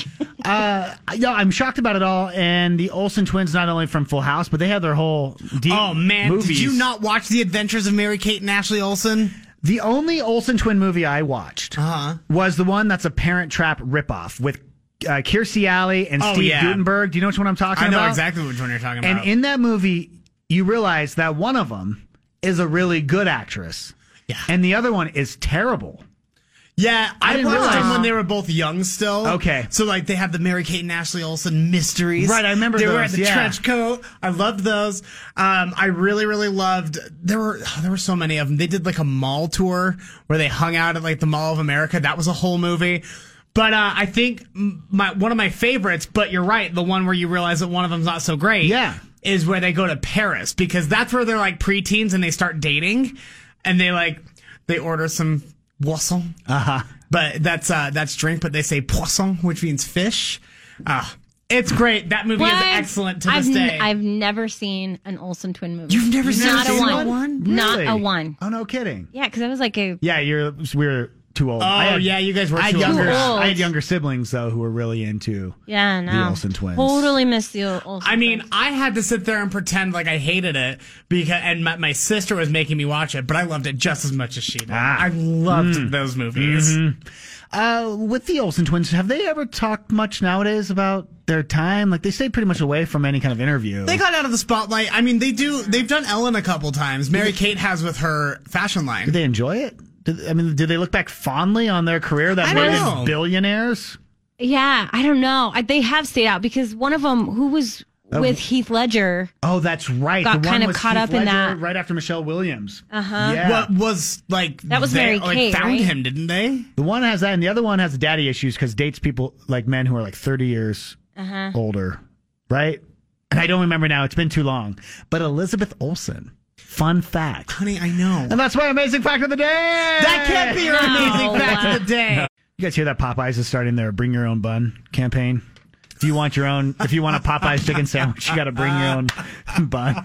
Uh, yeah, I'm shocked about it all. And the Olsen twins, not only from Full House, but they have their whole deep Oh man, movies. did you not watch The Adventures of Mary Kate and Ashley Olsen? The only Olsen twin movie I watched Uh-huh. was the one that's a Parent Trap ripoff with uh, Kirstie Alley and Oh, Steve yeah. Guttenberg. Do you know which one I'm talking I know about? exactly which one you're talking And about. in that movie, you realize that one of them is a really good actress. Yeah. And the other one is terrible. Yeah, I, didn't watched realize- them when they were both young still. Okay. So, like, they have the Mary Kate and Ashley Olsen mysteries. Right, I remember They were those, at the yeah. trench coat. I loved those. Um, I really, really loved, there were, oh, there were so many of them. They did, like, a mall tour where they hung out at, like, the Mall of America. That was a whole movie. But uh, I think my one of my favorites, but you're right, the one where you realize that one of them's not so great. Yeah. Is where they go to Paris, because that's where they're, like, preteens and they start dating. And they, like, they order some boisson. Uh-huh. But that's uh, that's drink, but they say poisson, which means fish. Uh, it's great. That movie Well, is I've- excellent to I've this n- day. I've never seen an Olsen twin movie. You've never seen not a a single one. one? Not Really? a one. Oh, no kidding. Yeah, because I was like a. Yeah, you're we're too old. Oh, I had- yeah, you guys were I had too younger, old. I had younger siblings though who were really into. Yeah, no. The Olsen twins. Totally miss the Ol- Olsen. I mean, twins. I had to sit there and pretend like I hated it because, and my, my sister was making me watch it, but I loved it just as much as she did. Ah. I loved those movies. Uh, with the Olsen twins, have they ever talked much nowadays about their time? Like they stay pretty much away from any kind of interview. They got out of the spotlight. I mean, they do. They've done Ellen a couple times. Mary Kate has with her fashion line. Did they enjoy it? Did, I mean, did they look back fondly on their career that I made don't them know. billionaires? Yeah, I don't know. I, they have stayed out because one of them, who was Oh. with Heath Ledger, Oh, that's right. Got the one kind of was caught Heath up in Ledger that. right after Michelle Williams. Uh huh. Yeah. What was like? That was they, Mary like, Kate, found right? him, didn't they? The one has that, and the other one has daddy issues because dates people like men who are like thirty years Uh huh. older. right? And I don't remember now. It's been too long. But Elizabeth Olsen. Fun fact. Honey, I know. And that's my amazing fact of the day. That can't be your No. amazing fact of the day. No. You guys hear that Popeyes is starting their Bring Your Own Bun campaign? If you want your own, if you want a Popeyes chicken sandwich, you got to bring your own bun.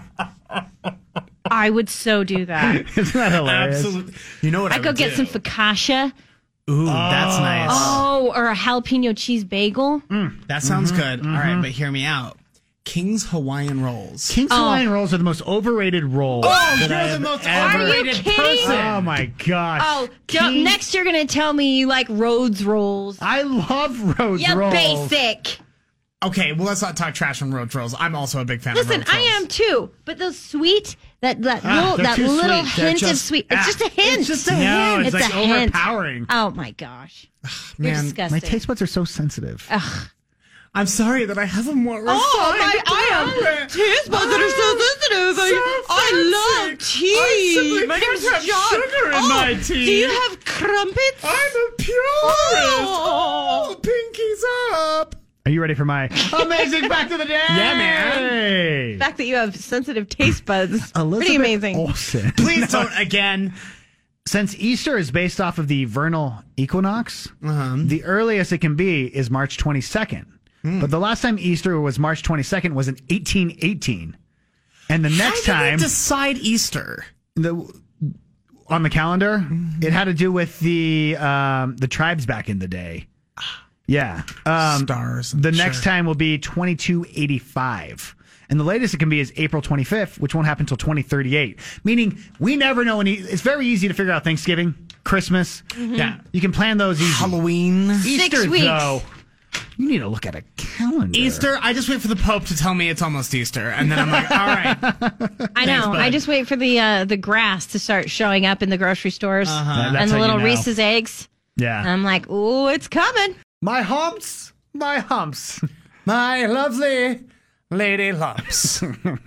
I would so do that. Isn't that hilarious? Absolutely. You know what I I'd go would get do? some focaccia. Ooh, that's nice. Oh, or a jalapeno cheese bagel. Mm, that sounds good. All right, but hear me out. King's Hawaiian Rolls. King's Oh. Hawaiian rolls are the most overrated rolls. Oh, that you're I the have most ever- overrated Are you kidding? person. Oh my gosh. Oh, don't, King- next you're going to tell me you like Rhodes rolls. I love Rhodes You're rolls. basic. Okay, well, let's not talk trash on Rhodes Rolls. I'm also a big fan Listen, of Rhodes Rolls. I am too. But those sweet, that that Ah, little, they're that too little sweet. They're hint of just- sweet. It's ah, just a hint. it's just a No, hint. It's It's like a hint. overpowering. Oh my gosh, you're Man, disgusting. My taste buds are so sensitive. Ugh. I'm sorry that I have a more refined Oh my! I palate. am taste buds that are so sensitive. So I, I love fancy. tea. I simply My can't name's have John. sugar in oh, my tea. Do you have crumpets? I'm a purist. Oh. Oh, pinkies up. Are you ready for my amazing fact of the day? Yeah, man. The fact that you have sensitive taste buds, Elizabeth pretty amazing. Olsen. Please don't again. Since Easter is based off of the vernal equinox, the earliest it can be is March twenty-second. But the last time Easter was March twenty-second was in eighteen eighteen. And the next How did time they decide Easter? the on the calendar, it had to do with the um, the tribes back in the day. Yeah. Um, Stars. The Sure. next time will be twenty-two eighty-five. And the latest it can be is April twenty-fifth, which won't happen until twenty thirty-eight. Meaning we never know any. It's very easy to figure out Thanksgiving, Christmas. Yeah. You can plan those easy. Halloween. Easter, weeks. though, you need to look at a calendar. Easter, I just wait for the Pope to tell me it's almost Easter, and then I'm like, all right. I know. bud. I just wait for the uh, the grass to start showing up in the grocery stores That's and how the you little know. Reese's eggs. Yeah. And I'm like, ooh, it's coming. My humps. My humps. My lovely lady lumps.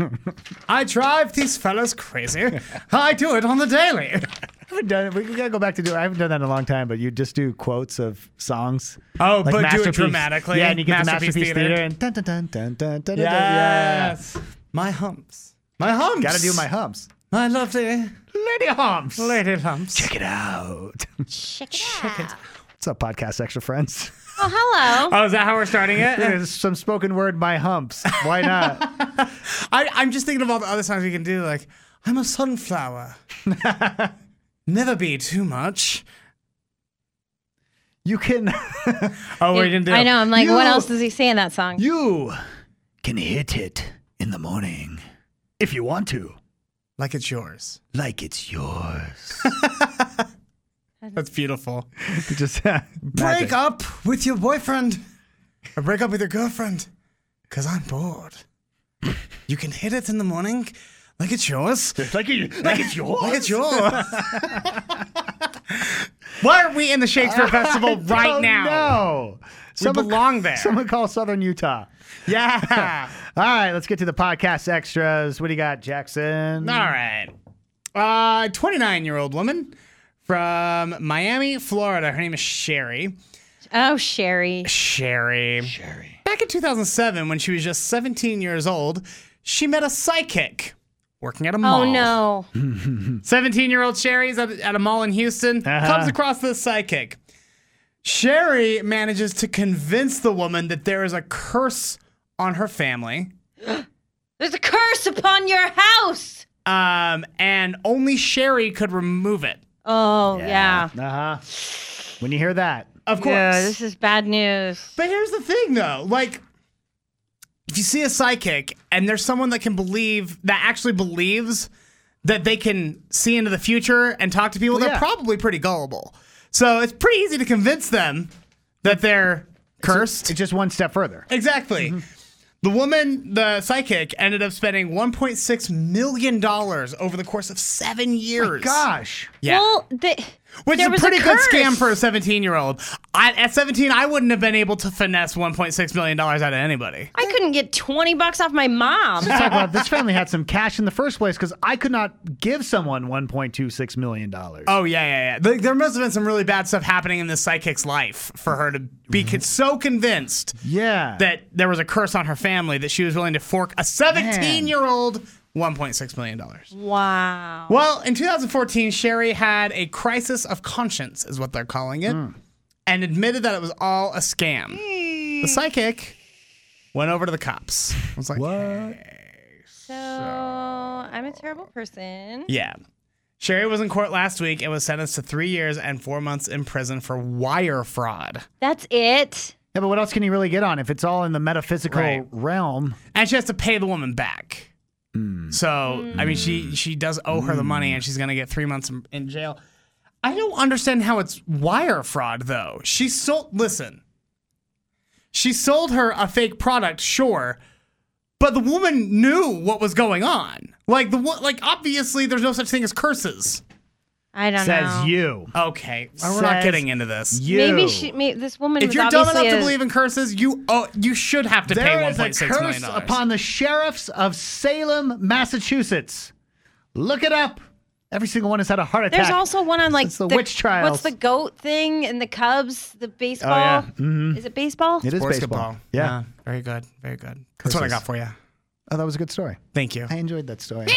I drive these fellas crazy. I do it on the daily. I haven't done it. We gotta go back to do it. I haven't done that in a long time, but you just do quotes of songs. Oh, but do it Masterpiece. dramatically. Yeah, and you get the Masterpiece Masterpiece Theater. Theater, and dun, dun, dun, dun, dun, dun, Yes. dun, My humps. My humps. yeah. Gotta do my humps. My lovely Lady humps. lady lumps. Check it out. Check it out. What's up, podcast extra friends? Oh, hello. Oh, is that how we're starting it? There's some spoken word, my humps. Why not? I, I'm just thinking of all the other songs we can do. Like, I'm a sunflower. Never be too much. You can. Oh, we're gonna do. I know. I'm like, You- what else does he say in that song? You can hit it in the morning if you want to, Like it's yours. like it's yours. That's beautiful. Just Break up with your boyfriend. Or break up with your girlfriend. Because I'm bored. You can hit it in the morning like it's yours. like it, like it's yours. Like it's yours. Why aren't we in the Shakespeare Festival right now? No. We belong there. Someone call Southern Utah. Yeah. All right, let's get to the podcast extras. What do you got, Jackson? All right. Uh, twenty-nine-year-old woman from Miami, Florida. Her name is Sherry. Oh, Sherry. Sherry. Sherry. Back in two thousand seven, when she was just seventeen years old, she met a psychic working at a mall. Oh, no. seventeen-year-old Sherry's at, at a mall in Houston, Uh-huh. comes across this psychic. Sherry manages to convince the woman that there is a curse on her family. There's a curse upon your house. Um, and only Sherry could remove it. Oh, yeah. Uh huh. When you hear that, Of course. Yeah, this is bad news. But here's the thing, though. Like, if you see a psychic and there's someone that can believe, that actually believes that they can see into the future and talk to people, Well, they're yeah. probably pretty gullible. So it's pretty easy to convince them that they're cursed. it's just one step further. Exactly. The woman, the psychic, ended up spending one point six million dollars over the course of seven years. Gosh. Yeah. Well, the, Which There is a was pretty a good curse. scam for a seventeen-year-old. I, at seventeen, I wouldn't have been able to finesse one point six million dollars out of anybody. I couldn't get twenty bucks off my mom. Let's talk about this family had some cash in the first place because I could not give someone one point two six million dollars. Oh, yeah, yeah, yeah. There- There must have been some really bad stuff happening in this psychic's life for her to be con- so convinced Yeah. that there was a curse on her family that she was willing to fork a seventeen-year-old one point six million dollars. Wow. Well, in two thousand fourteen, Sherry had a crisis of conscience, is what they're calling it, and admitted that it was all a scam. The psychic went over to the cops. I was like, what? So, I'm a terrible person. Yeah. Sherry was in court last week and was sentenced to three years and four months in prison for wire fraud. That's it. Yeah, but what else can you really get on if it's all in the metaphysical Right. realm? And she has to pay the woman back. So, I mean, she she does owe her the money, and she's going to get three months in, in jail. I don't understand how it's wire fraud, though. She sold, listen, she sold her a fake product, sure, but the woman knew what was going on. Like, the wo- like obviously, there's no such thing as curses. I don't Says know. you. Okay, we're not Says getting into this. You. Maybe she. Maybe this woman. If was you're dumb obviously enough to a- believe in curses, you oh, you should have to pay There one is a point six million curse dollars. upon the sheriffs of Salem, Massachusetts. Look it up. Every single one has had a heart attack. There's also one on like It's the witch trials. What's the goat thing and the Cubs? The baseball. Oh, yeah. Mhm. Is it baseball? It is Sports baseball. football. Yeah. Very good. Very good. That's what I Curses. got for you. Oh, that was a good story. Thank you. I enjoyed that story.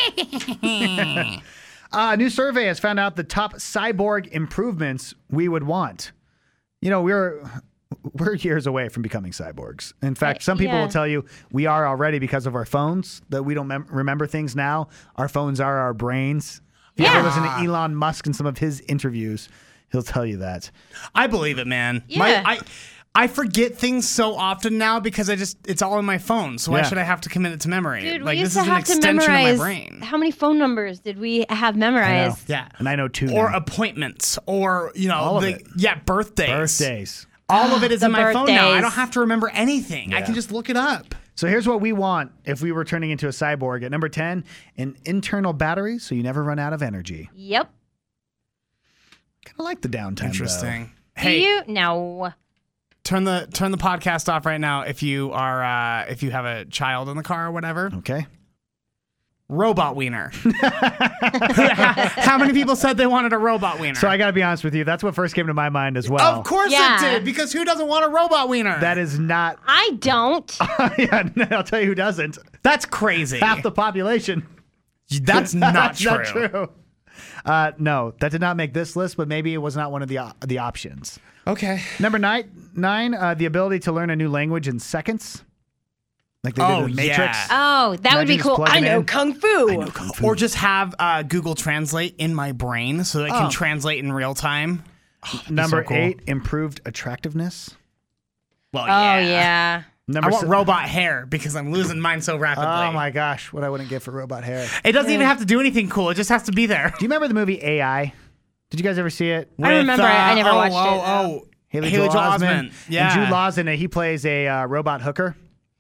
A new survey has found out the top cyborg improvements we would want. You know, we're we're years away from becoming cyborgs. In fact, some people yeah. will tell you we are already because of our phones, that we don't mem- remember things now. Our phones are our brains. If you Yeah. ever listen to Elon Musk and some of his interviews, he'll tell you that. I believe it, man. Yeah. My, I I forget things so often now because I just it's all in my phone. So why Yeah. should I have to commit it to memory? Dude, like we used this is to an have to extension memorize. of my brain. How many phone numbers did we have I know. memorized? Yeah. And I know two Or now. appointments, or you know, All of the, it. yeah, birthdays. Birthdays. All of it is The in my phone now. I birthdays. don't have to remember anything. I Yeah. can just look it up. So here's what we want if we were turning into a cyborg. At number ten, an internal battery so you never run out of energy. Yep. Kind of like the downtime, Interesting. Do Hey, you? No. turn the turn the podcast off right now if you are uh, if you have a child in the car or whatever. though. Okay. Robot wiener. How many people said they wanted a robot wiener? So I got to be honest with you. That's what first came to my mind as well. Of course Yeah. it did, because who doesn't want a robot wiener? That is not. I don't. Yeah, I'll tell you who doesn't. That's crazy. Half the population. That's not That's true. not true. Uh, no, that did not make this list, but maybe it was not one of the op- the options. Okay. Number nine, nine uh, the ability to learn a new language in seconds, like they Oh, did in Matrix. yeah. Oh, that would Imagine be just cool. I plugging know in. kung fu. Or just have uh, Google Translate in my brain so it Oh. can translate in real time. Number so cool. eight, improved attractiveness. Well, Oh yeah. yeah. Number I want se- robot hair because I'm losing mine so rapidly. Oh my gosh, what I wouldn't get for robot hair. It doesn't even have to do anything cool. It just has to be there. Do you remember the movie A I? Did you guys ever see it? I remember it. I never oh, watched oh, it, Oh, Haley, Haley Joel Joel Osment. Osment. Yeah. And Jude Law's in it. He plays a uh, robot hooker.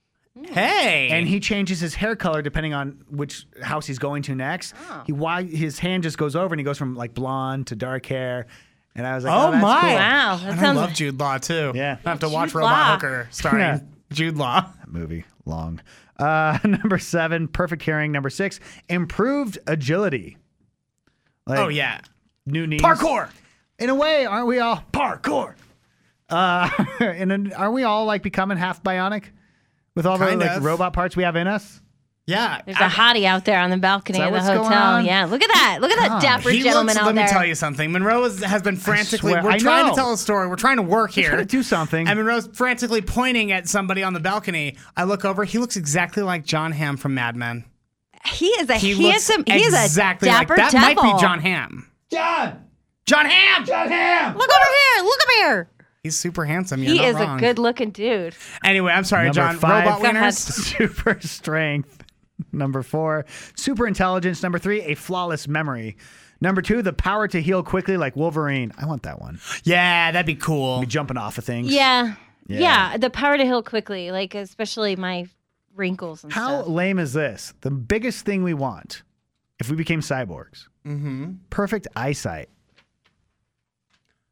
Hey. And he changes his hair color depending on which house he's going to next. Oh. He why his hand just goes over and he goes from like blonde to dark hair. And I was like, Oh, oh, that's my. cool. Wow. That And I sounds. love Jude Law too. Yeah. I have to watch Jude Robot Law. Hooker starring Yeah. Jude Law. That movie long. Uh, number seven, perfect hearing. Number six, improved agility. Like, Oh yeah. new knees. Parkour. In a way, aren't we all parkour? Uh, and then aren't we all like becoming half bionic with all Kind the like of. robot parts we have in us? Yeah. There's a hottie out there on the balcony Is that of the what's going hotel. on? Yeah, look at that. Look at that God. dapper He gentleman looks, out let there. me tell you something. Monroe is, has been frantically. swear, We're I trying know. to tell a story. We're trying to work We're here. trying to do something. And Monroe's frantically pointing at somebody on the balcony. I look over. He looks exactly like John Hamm from Mad Men. He is a He looks handsome. He is a exactly dapper like that. devil. Might be John Hamm. John! John Hamm. John Hamm! Look over here. Look over here. He's super handsome. You're He not is wrong. a good-looking dude. Anyway, I'm sorry, Number John. five. Robot Go ahead. wieners. Super strength. Number four, super intelligence. Number three, a flawless memory. Number two, the power to heal quickly like Wolverine. I want that one. Yeah, that'd be cool. Be jumping off of things. Yeah. Yeah. yeah. The power to heal quickly, like especially my wrinkles and How stuff. lame is this? The biggest thing we want if we became cyborgs. Mm-hmm. Perfect eyesight.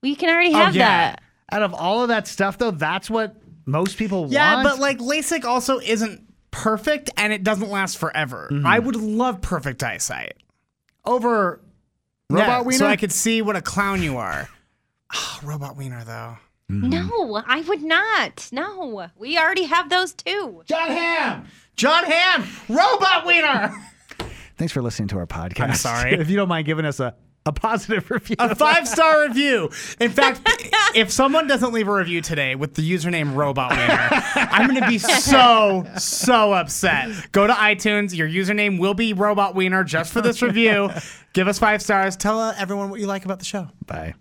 We can already Oh, have yeah. that. Out of all of that stuff, though, that's what most people Yeah, want. but like LASIK also isn't perfect and it doesn't last forever. Mm-hmm. I would love perfect eyesight. over Robot Yeah, Wiener? so I could see what a clown you are. Oh, Robot Wiener, though. Mm-hmm. No, I would not. No, we already have those too. John Hamm! John Hamm! Robot Wiener! Thanks for listening to our podcast. I'm sorry. If you don't mind giving us a, a positive review. A five-star review. In fact, if someone doesn't leave a review today with the username Robot Wiener, I'm going to be so, so upset. Go to iTunes. Your username will be Robot Wiener just for this review. Give us five stars. Tell uh, everyone what you like about the show. Bye.